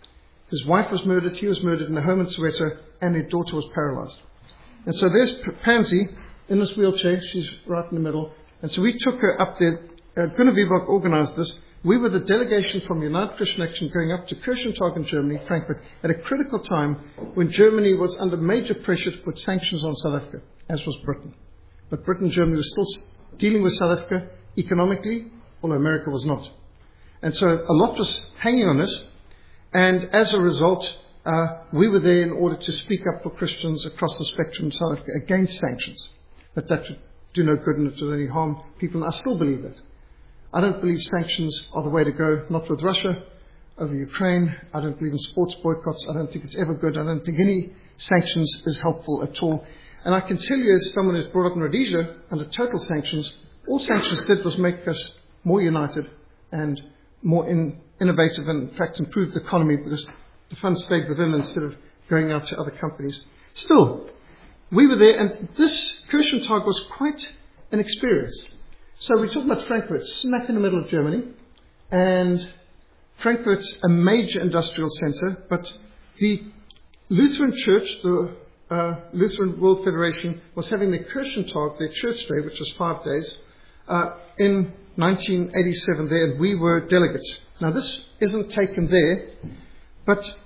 His wife was murdered, he was murdered in a home in Soweto, and their daughter was paralyzed. And so there's Pansy in this wheelchair, she's right in the middle. And so we took her up there. Uh, Gunnar Vivalk organized this. We were the delegation from United Christian Action going up to Kirchentag in Germany, Frankfurt, at a critical time when Germany was under major pressure to put sanctions on South Africa, as was Britain. But Britain and Germany were still dealing with South Africa economically, although America was not. And so a lot was hanging on us. And as a result, uh, we were there in order to speak up for Christians across the spectrum in South Africa against sanctions. But that would do no good and it would only harm people. And I still believe that. I don't believe sanctions are the way to go, not with Russia, over Ukraine. I don't believe in sports boycotts. I don't think it's ever good. I don't think any sanctions is helpful at all. And I can tell you, as someone who's brought up in Rhodesia under total sanctions, all sanctions did was make us more united and more in, innovative and, in fact, improved the economy because the funds stayed within instead of going out to other companies. Still, we were there, and this Kirchentag was quite an experience. So we talk about Frankfurt, smack in the middle of Germany, and Frankfurt's a major industrial center, but the Lutheran Church, the uh, Lutheran World Federation, was having their Kirchentag, their church day, which was five days, uh, in nineteen eighty-seven there, and we were delegates. Now this isn't taken there, but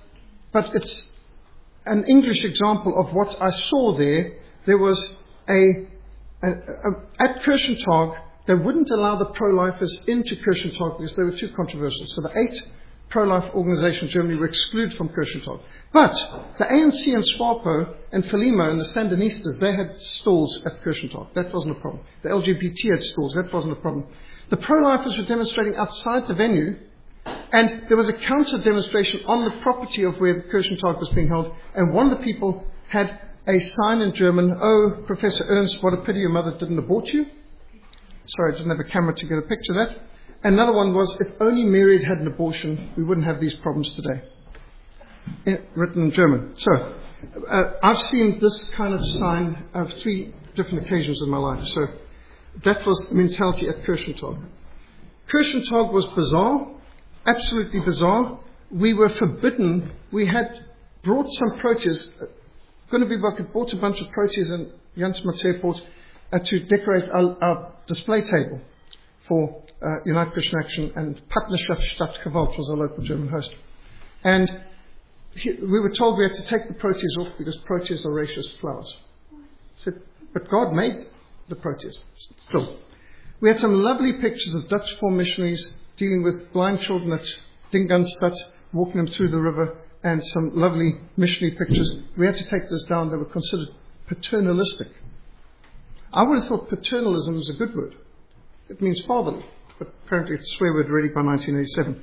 but it's an English example of what I saw there. There was a, a, a at Kirchentag, they wouldn't allow the pro-lifers into Kirchentag because they were too controversial. So the eight pro-life organizations in Germany were excluded from Kirchentag. But the A N C and SWAPO and Frelimo and the Sandinistas, they had stalls at Kirchentag. That wasn't a problem. The L G B T had stalls. That wasn't a problem. The pro-lifers were demonstrating outside the venue, and there was a counter-demonstration on the property of where the Kirchentag was being held, and one of the people had a sign in German, "Oh, Professor Ernst, what a pity your mother didn't abort you." Sorry, I didn't have a camera to get a picture of that. Another one was, "If only Mary had had an abortion, we wouldn't have these problems today." In, written in German. So, uh, I've seen this kind of sign of three different occasions in my life. So, that was the mentality at Kirchentag. Kirchentag was bizarre, absolutely bizarre. We were forbidden. We had brought some proteas. Gunnebibak had bought a bunch of proteas in Jansmats Airport uh, to decorate our, our display table for uh, United Christian Action, and Partnerschaft statt Gewalt was our local German host. And he, we were told we had to take the proteas off because proteas are racist flowers. Said, but God made the proteas. Still. We had some lovely pictures of Dutch Reformed missionaries dealing with blind children at Dinganstad, walking them through the river, and some lovely missionary pictures. We had to take this down. They were considered paternalistic. I would have thought paternalism is a good word. It means fatherly, but apparently it's a swear word already by nineteen eighty-seven.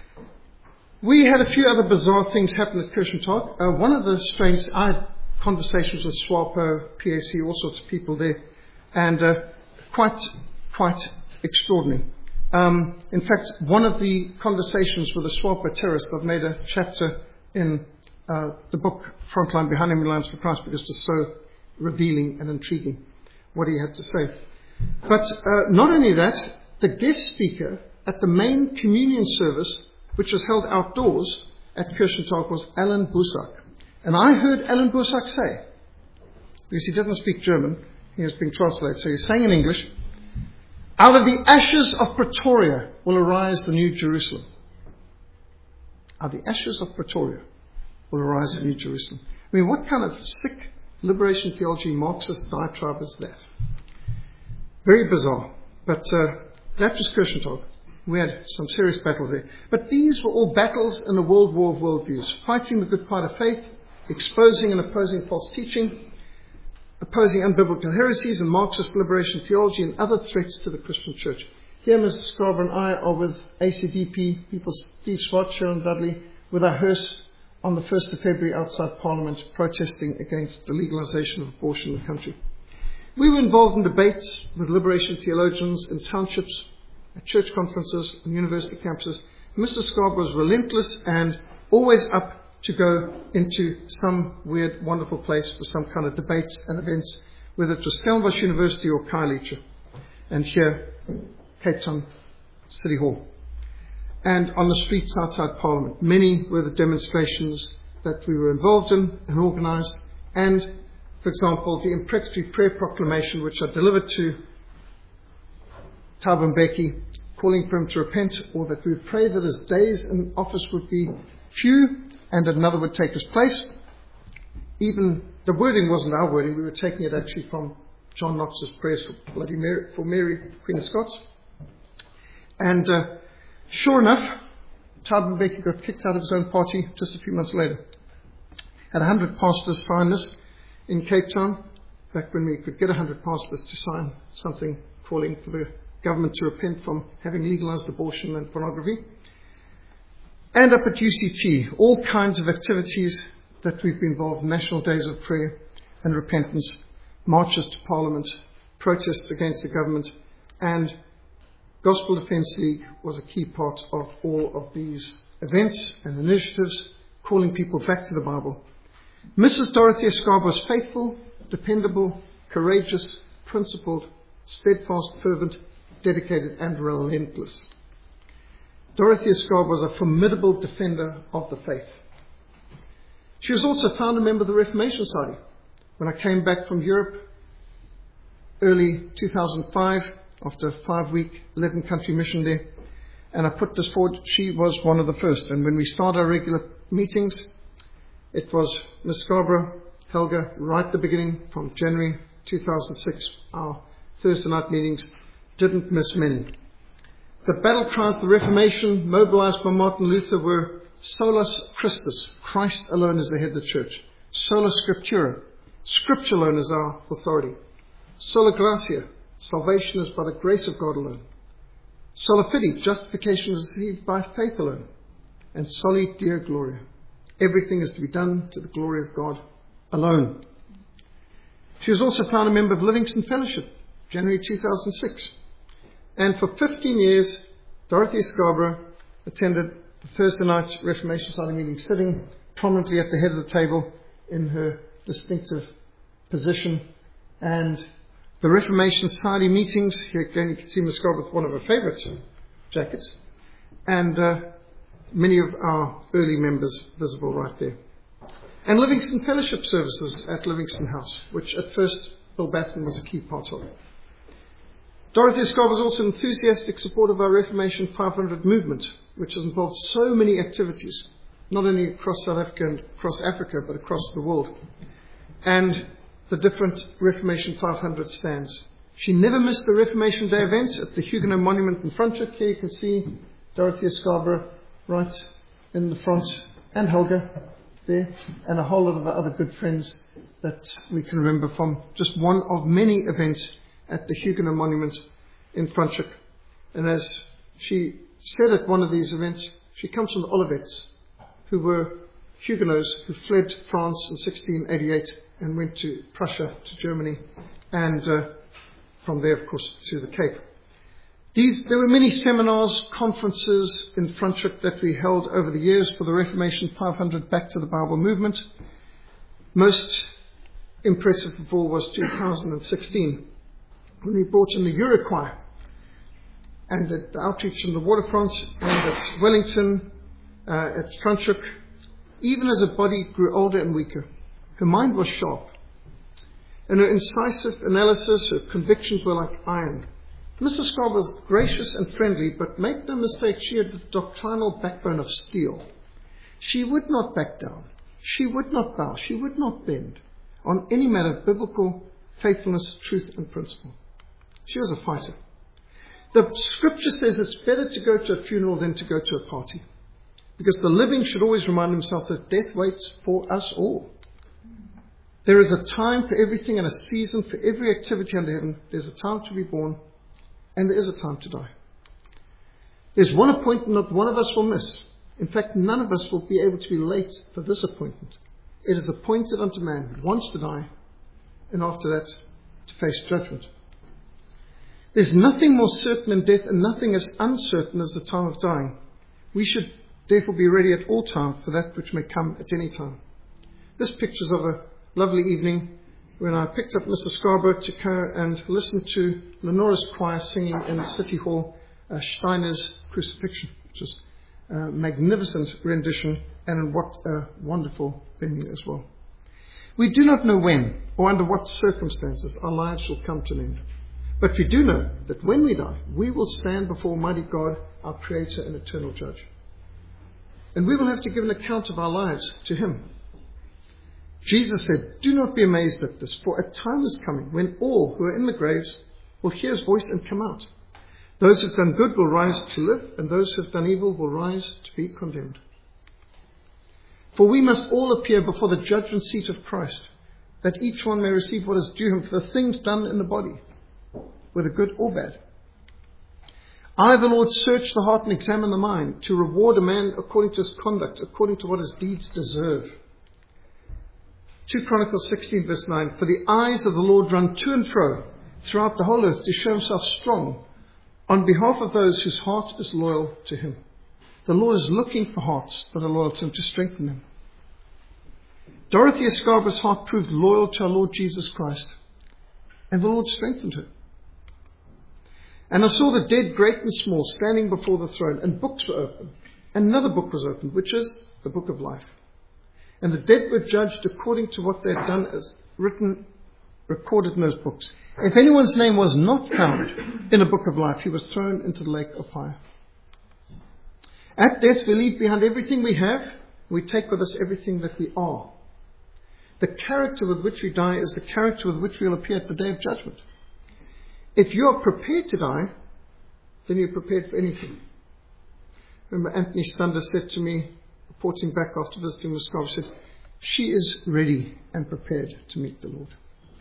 We had a few other bizarre things happen at Kirchentag. Uh, one of the strange, I had conversations with SWAPO, P A C, all sorts of people there, and uh, quite, quite extraordinary. Um, in fact, one of the conversations with a SWAPO terrorist, I've made a chapter in uh, the book Frontline Behind Enemy Lines for Christ because it was so revealing and intriguing what he had to say. But uh, not only that, the guest speaker at the main communion service, which was held outdoors at Kirchentag, was Alan Busak. And I heard Alan Busak say, because he didn't speak German, he was being translated, so he's saying in English, "Out of the ashes of Pretoria will arise the new Jerusalem." Out of the ashes of Pretoria will arise the new Jerusalem. I mean, what kind of sick liberation theology, Marxist diatribe is that? Very bizarre. But uh, that was Kirchentag. We had some serious battles there. But these were all battles in the world war of worldviews. Fighting the good fight of faith, exposing and opposing false teaching, opposing unbiblical heresies and Marxist liberation theology and other threats to the Christian church. Here, Missus Scarborough and I are with A C D P, people Steve Swart, Sharon Dudley, with our hearse on the first of February outside Parliament, protesting against the legalization of abortion in the country. We were involved in debates with liberation theologians in townships, at church conferences, and university campuses. Mister Scarborough was relentless and always up to go into some weird, wonderful place for some kind of debates and events, whether it was Stellenbosch University or Khayelitsha, and here, Cape Town City Hall. And on the streets outside Parliament. Many were the demonstrations that we were involved in and organised. And, for example, the imprecatory prayer proclamation, which I delivered to Thabo Mbeki, calling for him to repent, or that we would pray that his days in office would be few and that another would take his place. Even the wording wasn't our wording. We were taking it actually from John Knox's prayers for, Bloody Mary, for Mary, Queen of Scots. And uh, sure enough, Thabo Mbeki got kicked out of his own party just a few months later. Had a hundred pastors sign this in Cape Town, back when we could get a hundred pastors to sign something calling for the government to repent from having legalized abortion and pornography. And up at U C T, all kinds of activities that we've been involved in, national days of prayer and repentance, marches to Parliament, protests against the government, and Gospel Defence League was a key part of all of these events and initiatives, calling people back to the Bible. Missus Dorothea Scarborough was faithful, dependable, courageous, principled, steadfast, fervent, dedicated, and relentless. Dorothea Scarborough was a formidable defender of the faith. She was also a founder member of the Reformation Society. When I came back from Europe, early two thousand five, after a five-week, eleven-country mission there, and I put this forward, she was one of the first. And when we started our regular meetings, It was Miss Scarborough, Helga, right at the beginning from January two thousand six. Our Thursday night meetings didn't miss many. The battle cries of the Reformation, mobilized by Martin Luther, were Solus Christus, Christ alone is the head of the church. Sola Scriptura, Scripture alone is our authority. Sola Gratia, salvation is by the grace of God alone. Sola Fide, justification is received by faith alone. And Soli Deo Gloria, everything is to be done to the glory of God alone. She was also found a member of Livingston Fellowship, January two thousand six. And for fifteen years, Dorothea Scarborough attended the Thursday night Reformation Society meeting, sitting prominently at the head of the table in her distinctive position. And the Reformation Society meetings, here again you can see Miss Scarborough with one of her favourite jackets, and uh, many of our early members visible right there. And Livingston Fellowship services at Livingston House, which at first Bill Batten was a key part of. Dorothea Scarborough was also an enthusiastic supporter of our Reformation five hundred movement, which has involved so many activities, not only across South Africa and across Africa, but across the world, and the different Reformation five hundred stands. She never missed the Reformation Day events at the Huguenot Monument in Franschhoek. Here you can see Dorothea Scarborough right in the front, and Helga there, and a whole lot of other good friends that we can remember from just one of many events at the Huguenot Monument in Franschhoek. And as she said at one of these events, she comes from the Olivets, who were Huguenots who fled France in sixteen eighty-eight and went to Prussia, to Germany, and uh, from there, of course, to the Cape. These, there were many seminars, conferences in Franschhoek that we held over the years for the Reformation five hundred Back to the Bible movement. Most impressive of all was two thousand sixteen, when we brought in the Eurochoir, and at the outreach in the waterfront, and at Wellington, uh, at Franschhoek. Even as her body grew older and weaker, her mind was sharp, and her incisive analysis, her convictions were like iron. Missus Scarborough was gracious and friendly, but make no mistake, she had the doctrinal backbone of steel. She would not back down. She would not bow. She would not bend on any matter of biblical faithfulness, truth, and principle. She was a fighter. The scripture says it's better to go to a funeral than to go to a party, because the living should always remind themselves that death waits for us all. There is a time for everything and a season for every activity under heaven. There's a time to be born, and there is a time to die. There's one appointment not one of us will miss. In fact, none of us will be able to be late for this appointment. It is appointed unto man once to die, and after that to face judgment. There's nothing more certain in death, and nothing as uncertain as the time of dying. We should therefore be ready at all times for that which may come at any time. This picture's of a lovely evening when I picked up Missus Scarborough to go and listen to Lenora's choir singing in City Hall uh, Steiner's Crucifixion, which is a magnificent rendition, and what a wonderful venue as well. We do not know when or under what circumstances our lives will come to an end. But we do know that when we die, we will stand before Almighty God, our Creator and eternal Judge. And we will have to give an account of our lives to Him. Jesus said, "Do not be amazed at this, for a time is coming when all who are in the graves will hear His voice and come out. Those who have done good will rise to live, and those who have done evil will rise to be condemned. For we must all appear before the judgment seat of Christ, that each one may receive what is due him for the things done in the body, whether good or bad. I, the Lord, search the heart and examine the mind, to reward a man according to his conduct, according to what his deeds deserve." Second Chronicles sixteen verse nine, "For the eyes of the Lord run to and fro throughout the whole earth to show Himself strong on behalf of those whose heart is loyal to Him." The Lord is looking for hearts that are loyal to Him, to strengthen them. Dorothea Scarborough's heart proved loyal to our Lord Jesus Christ, and the Lord strengthened her. "And I saw the dead, great and small, standing before the throne, and books were opened. And another book was opened, which is the book of life. And the dead were judged according to what they had done, as written, recorded in those books. If anyone's name was not found in a book of life, he was thrown into the lake of fire." At death, we leave behind everything we have, We take with us everything that we are. The character with which we die is the character with which we will appear at the day of judgment. If you are prepared to die, then you're prepared for anything. Remember, Anthony Stander said to me, reporting back after visiting Miss Scarborough, said, she is ready and prepared to meet the Lord.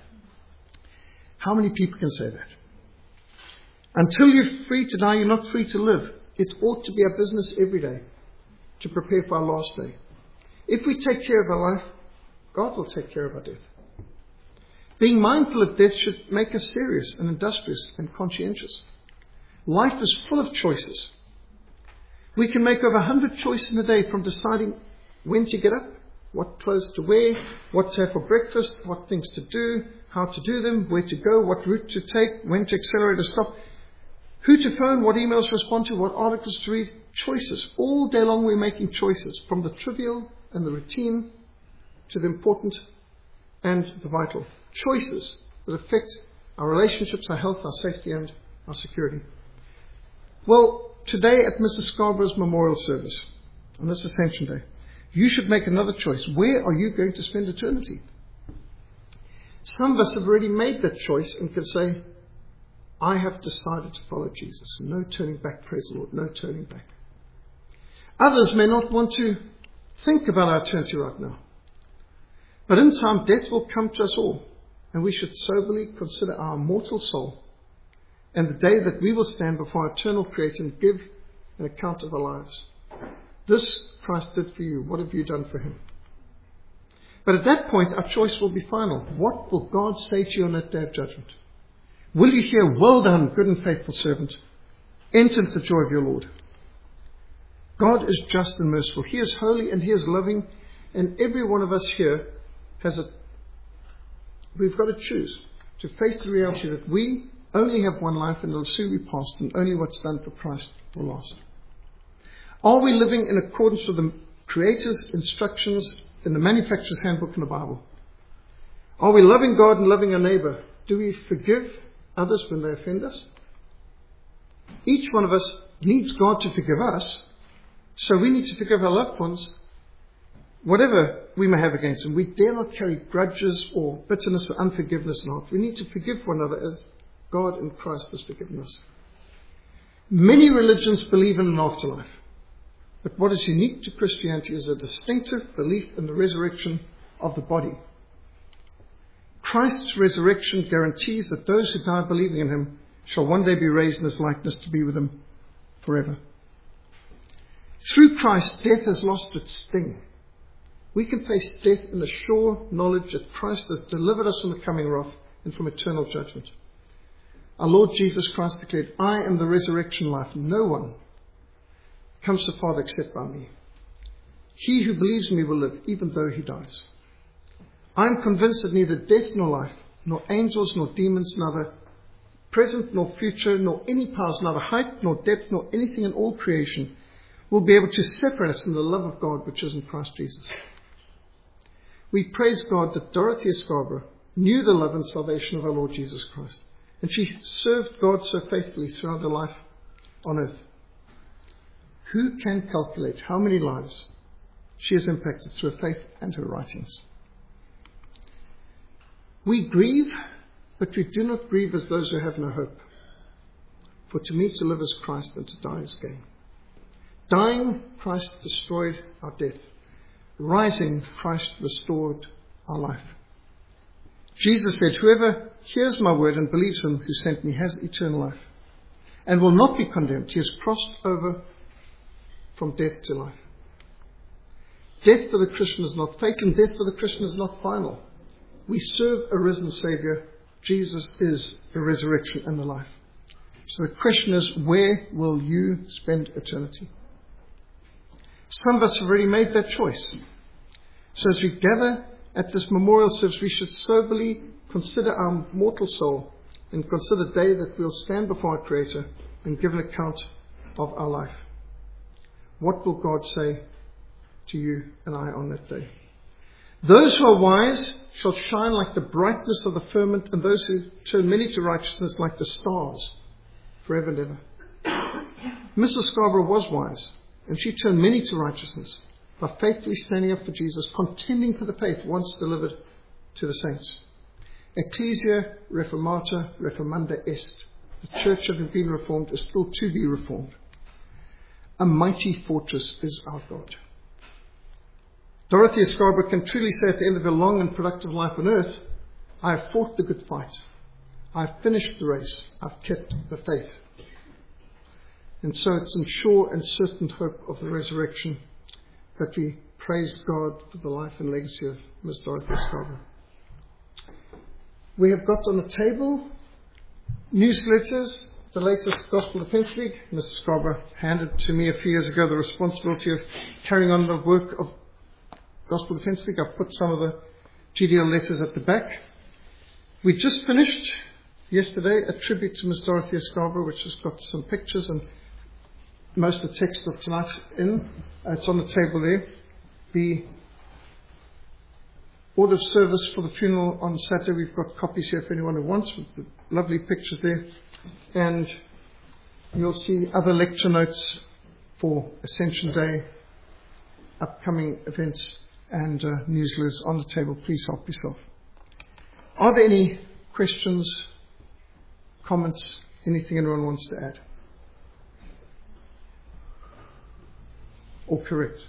How many people can say that? Until you're free to die, you're not free to live. It ought to be our business every day to prepare for our last day. If we take care of our life, God will take care of our death. Being mindful of death should make us serious and industrious and conscientious. Life is full of choices. We can make over a hundred choices in a day, from deciding when to get up, what clothes to wear, what to have for breakfast, what things to do, how to do them, where to go, what route to take, when to accelerate or stop, who to phone, what emails to respond to, what articles to read. Choices. All day long we're making choices, from the trivial and the routine to the important and the vital. Choices that affect our relationships, our health, our safety and our security. Well, today at Missus Scarborough's memorial service, on this Ascension Day, you should make another choice. Where are you going to spend eternity? Some of us have already made that choice and can say, I have decided to follow Jesus. No turning back, praise the Lord, no turning back. Others may not want to think about our eternity right now. But in time, death will come to us all, and we should soberly consider our mortal soul and the day that we will stand before our eternal Creator and give an account of our lives. This Christ did for you. What have you done for him? But at that point, our choice will be final. What will God say to you on that day of judgment? Will you hear, well done, good and faithful servant, enter into the joy of your Lord? God is just and merciful. He is holy and he is loving, and every one of us here has a, we've got to choose to face the reality that we only have one life and it'll soon be past, and only what's done for Christ will last. Are we living in accordance with the Creator's instructions in the manufacturer's handbook in the Bible? Are we loving God and loving our neighbor? Do we forgive others when they offend us? Each one of us needs God to forgive us, so we need to forgive our loved ones, whatever we may have against them. We dare not carry grudges or bitterness or unforgiveness in our heart. We need to forgive one another as God in Christ has forgiven us. Many religions believe in an afterlife. But what is unique to Christianity is a distinctive belief in the resurrection of the body. Christ's resurrection guarantees that those who die believing in him shall one day be raised in his likeness to be with him forever. Through Christ, death has lost its sting. We can face death in the sure knowledge that Christ has delivered us from the coming wrath and from eternal judgment. Our Lord Jesus Christ declared, I am the resurrection life. No one comes to the Father except by me. He who believes in me will live, even though he dies. I am convinced that neither death nor life, nor angels nor demons, neither present nor future, nor any powers, neither height nor depth, nor anything in all creation will be able to separate us from the love of God which is in Christ Jesus. We praise God that Dorothea Scarborough knew the love and salvation of our Lord Jesus Christ, and she served God so faithfully throughout her life on earth. Who can calculate how many lives she has impacted through her faith and her writings? We grieve, but we do not grieve as those who have no hope. For to me to live is Christ, and to die is gain. Dying, Christ destroyed our death. Rising, Christ restored our life. Jesus said, whoever hears my word and believes him who sent me has eternal life and will not be condemned. He has crossed over from death to life. Death for the Christian is not fatal, and death for the Christian is not final. We serve a risen Savior. Jesus is the resurrection and the life. So the question is, where will you spend eternity? Some of us have already made that choice. So as we gather at this memorial service, we should soberly consider our mortal soul and consider the day that we'll stand before our Creator and give an account of our life. What will God say to you and I on that day? Those who are wise shall shine like the brightness of the firmament, and those who turn many to righteousness like the stars forever and ever. Missus Scarborough was wise, and she turned many to righteousness. by faithfully standing up for Jesus, contending for the faith once delivered to the saints. Ecclesia reformata reformanda est. The church that has been reformed is still to be reformed. A mighty fortress is our God. Dorothea Scarborough can truly say at the end of her long and productive life on earth, I have fought the good fight. I have finished the race. I've kept the faith. And so it's in sure and certain hope of the resurrection that we praise God for the life and legacy of Miss Dorothea Scarborough. We have got on the table newsletters, the latest Gospel Defence League. Missus Scarborough handed to me a few years ago the responsibility of carrying on the work of Gospel Defence League. I've put some of the G D L letters at the back. We just finished yesterday a tribute to Miss Dorothea Scarborough, which has got some pictures and most of the text of tonight in. Uh, it's on the table there. The order of service for the funeral on Saturday, we've got copies here if anyone who wants, with the lovely pictures there. And you'll see other lecture notes for Ascension Day, upcoming events and uh, newsletters on the table. Please help yourself. Are there any questions, comments, anything anyone wants to add? Or correct?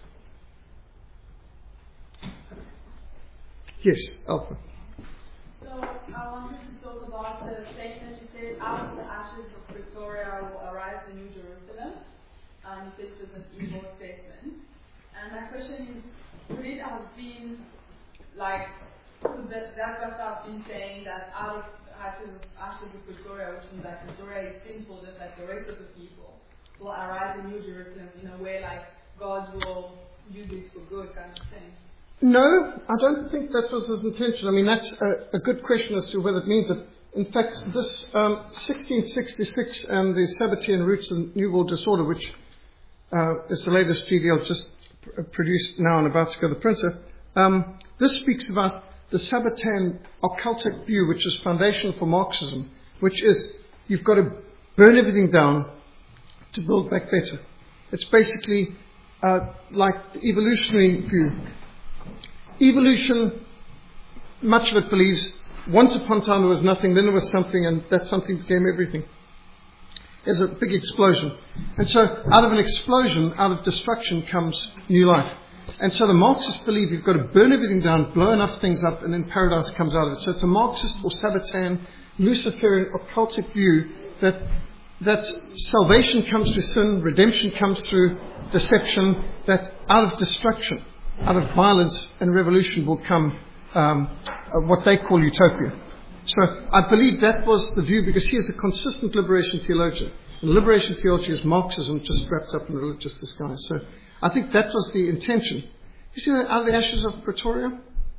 Yes, Alpha. So I wanted to talk about the statement you said, out of the ashes of Pretoria will arise the New Jerusalem. And you said it was an evil statement. And my question is, would it have been like, so that, that's what I've been saying, that out of ashes of, ashes of Pretoria, which means that Pretoria is sinful just like the rest of the people, will arise the New Jerusalem in a way like God will use it for good kind of thing? No, I don't think that was his intention. I mean, that's a, a good question as to whether it means that. In fact, this um, sixteen sixty-six and the Sabbatean Roots and New World Disorder, which uh, is the latest G D L just pr- produced now and about to go to the printer, um, this speaks about the Sabbatean occultic view, which is foundational for Marxism, which is you've got to burn everything down to build back better. It's basically uh, like the evolutionary view. Evolution, much of it believes, once upon a time there was nothing, then there was something, and that something became everything. There's a big explosion. And so out of an explosion, out of destruction comes new life. And so the Marxists believe you've got to burn everything down, blow enough things up, and then paradise comes out of it. So it's a Marxist or Sabbatean, Luciferian, occultic view that that salvation comes through sin, redemption comes through deception, that out of destruction, out of violence and revolution will come um, uh, what they call utopia. So I believe that was the view, because he is a consistent liberation theologian. And liberation theology is Marxism just wrapped up in religious disguise. So I think that was the intention. You see that out of the ashes of Pretoria?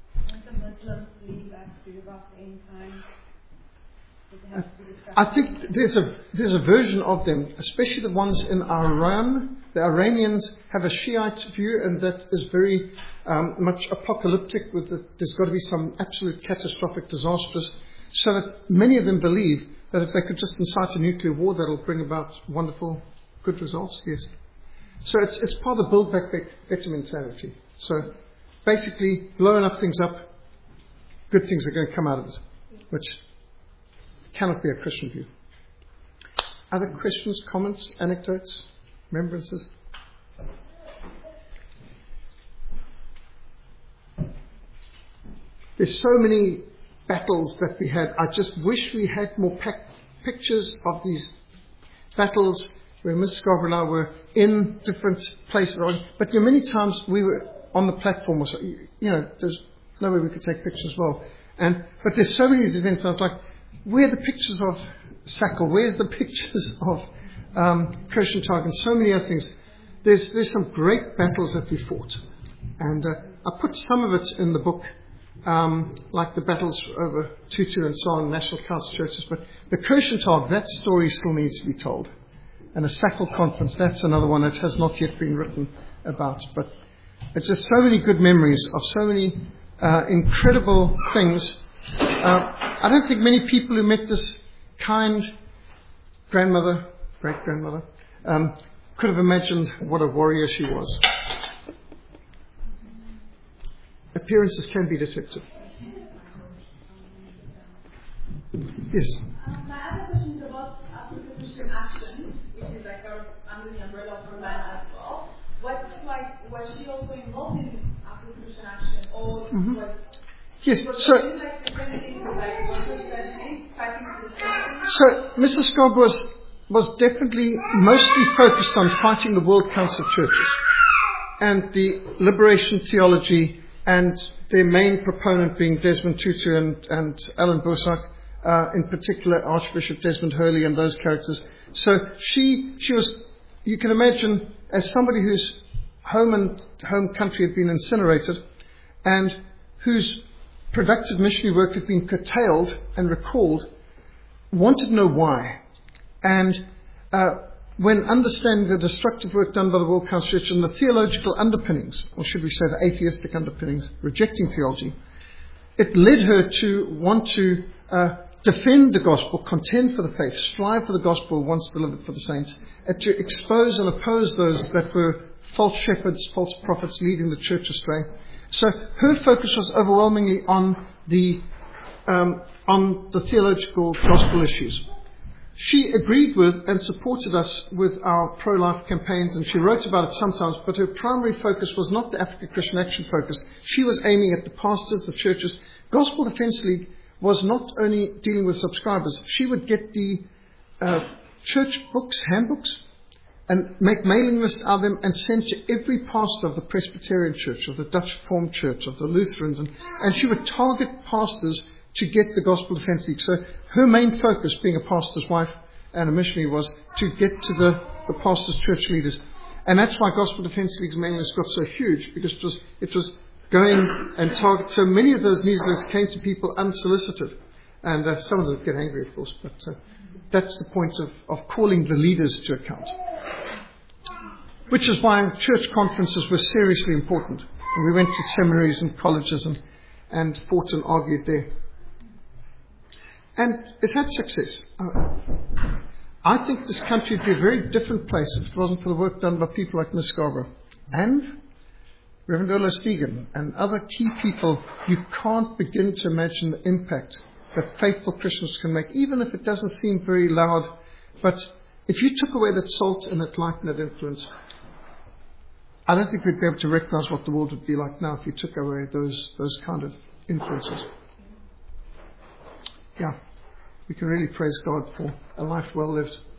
I think there's a there's a version of them, especially the ones in Iran. The Iranians have a Shiite view, and that is very um, much apocalyptic. With the, there's got to be some absolute catastrophic disastrous, so that many of them believe that if they could just incite a nuclear war, that'll bring about wonderful, good results. Yes. So it's it's part of the build back better mentality. So basically, blow enough things up, good things are going to come out of it, which cannot be a Christian view. Other questions, comments, anecdotes, remembrances? There's so many battles that we had. I just wish we had more pac- pictures of these battles where Miss Scarborough and I were in different places. But you know, many times we were on the platform, or so, you know, there's no way we could take pictures as well. And but there's so many of these events. I was like, where are the pictures of Sackle? Where's the pictures of um, Kirchentag and so many other things? There's there's some great battles that we fought, and uh, I put some of it in the book, um, like the battles over Tutu and so on, National Council churches. But the Kirchentag, that story still needs to be told, and a Sackle conference, that's another one that has not yet been written about. But it's just so many good memories of so many uh, incredible things. Uh, I don't think many people who met this kind grandmother, great-grandmother, um, could have imagined what a warrior she was. appearances can be deceptive. Yes. Um, my other question is about African Christian Action, which is like sort of under the umbrella of Romana as well. What, like, was she also involved in African Christian Action, or Mm-hmm. was Yes. was So. it like different things, like was it like fighting for So, Missus Scarborough was, was definitely mostly focused on fighting the World Council of Churches and the liberation theology, and their main proponent being Desmond Tutu and, and Alan Boesak, uh, in particular Archbishop Desmond Hurley and those characters. So she she was, you can imagine, as somebody whose home and home country had been incinerated and whose productive missionary work had been curtailed and recalled, wanted to know why. And uh, when understanding the destructive work done by the World Council Church and the theological underpinnings, or should we say the atheistic underpinnings, rejecting theology, it led her to want to uh, defend the gospel, contend for the faith, strive for the gospel once delivered for the saints, and to expose and oppose those that were false shepherds, false prophets leading the church astray. So her focus was overwhelmingly on the um, on the theological gospel issues. She agreed with and supported us with our pro-life campaigns, and she wrote about it sometimes, but her primary focus was not the African Christian Action focus. She was aiming at the pastors, the churches. Gospel Defence League was not only dealing with subscribers. She would get the uh, church books, handbooks, and make mailing lists out of them and send to every pastor of the Presbyterian Church, of the Dutch Reformed Church, of the Lutherans, and, and she would target pastors to get the Gospel Defence League. So her main focus, being a pastor's wife and a missionary, was to get to the, the pastor's church leaders. And that's why Gospel Defence League's mailing list got so huge, because it was, it was going and target. So many of those newsletters came to people unsolicited. And uh, some of them get angry, of course, but uh, that's the point of, of calling the leaders to account. Which is why church conferences were seriously important. And we went to seminaries and colleges and, and fought and argued there. And it had success. Uh, I think this country would be a very different place if it wasn't for the work done by people like Miss Scarborough and Reverend Ola Stegan and other key people. You can't begin to imagine the impact that faithful Christians can make, even if it doesn't seem very loud. But if you took away that salt and that light and that influence, I don't think we'd be able to recognize what the world would be like now if you took away those those kind of influences. Yeah, we can really praise God for a life well lived.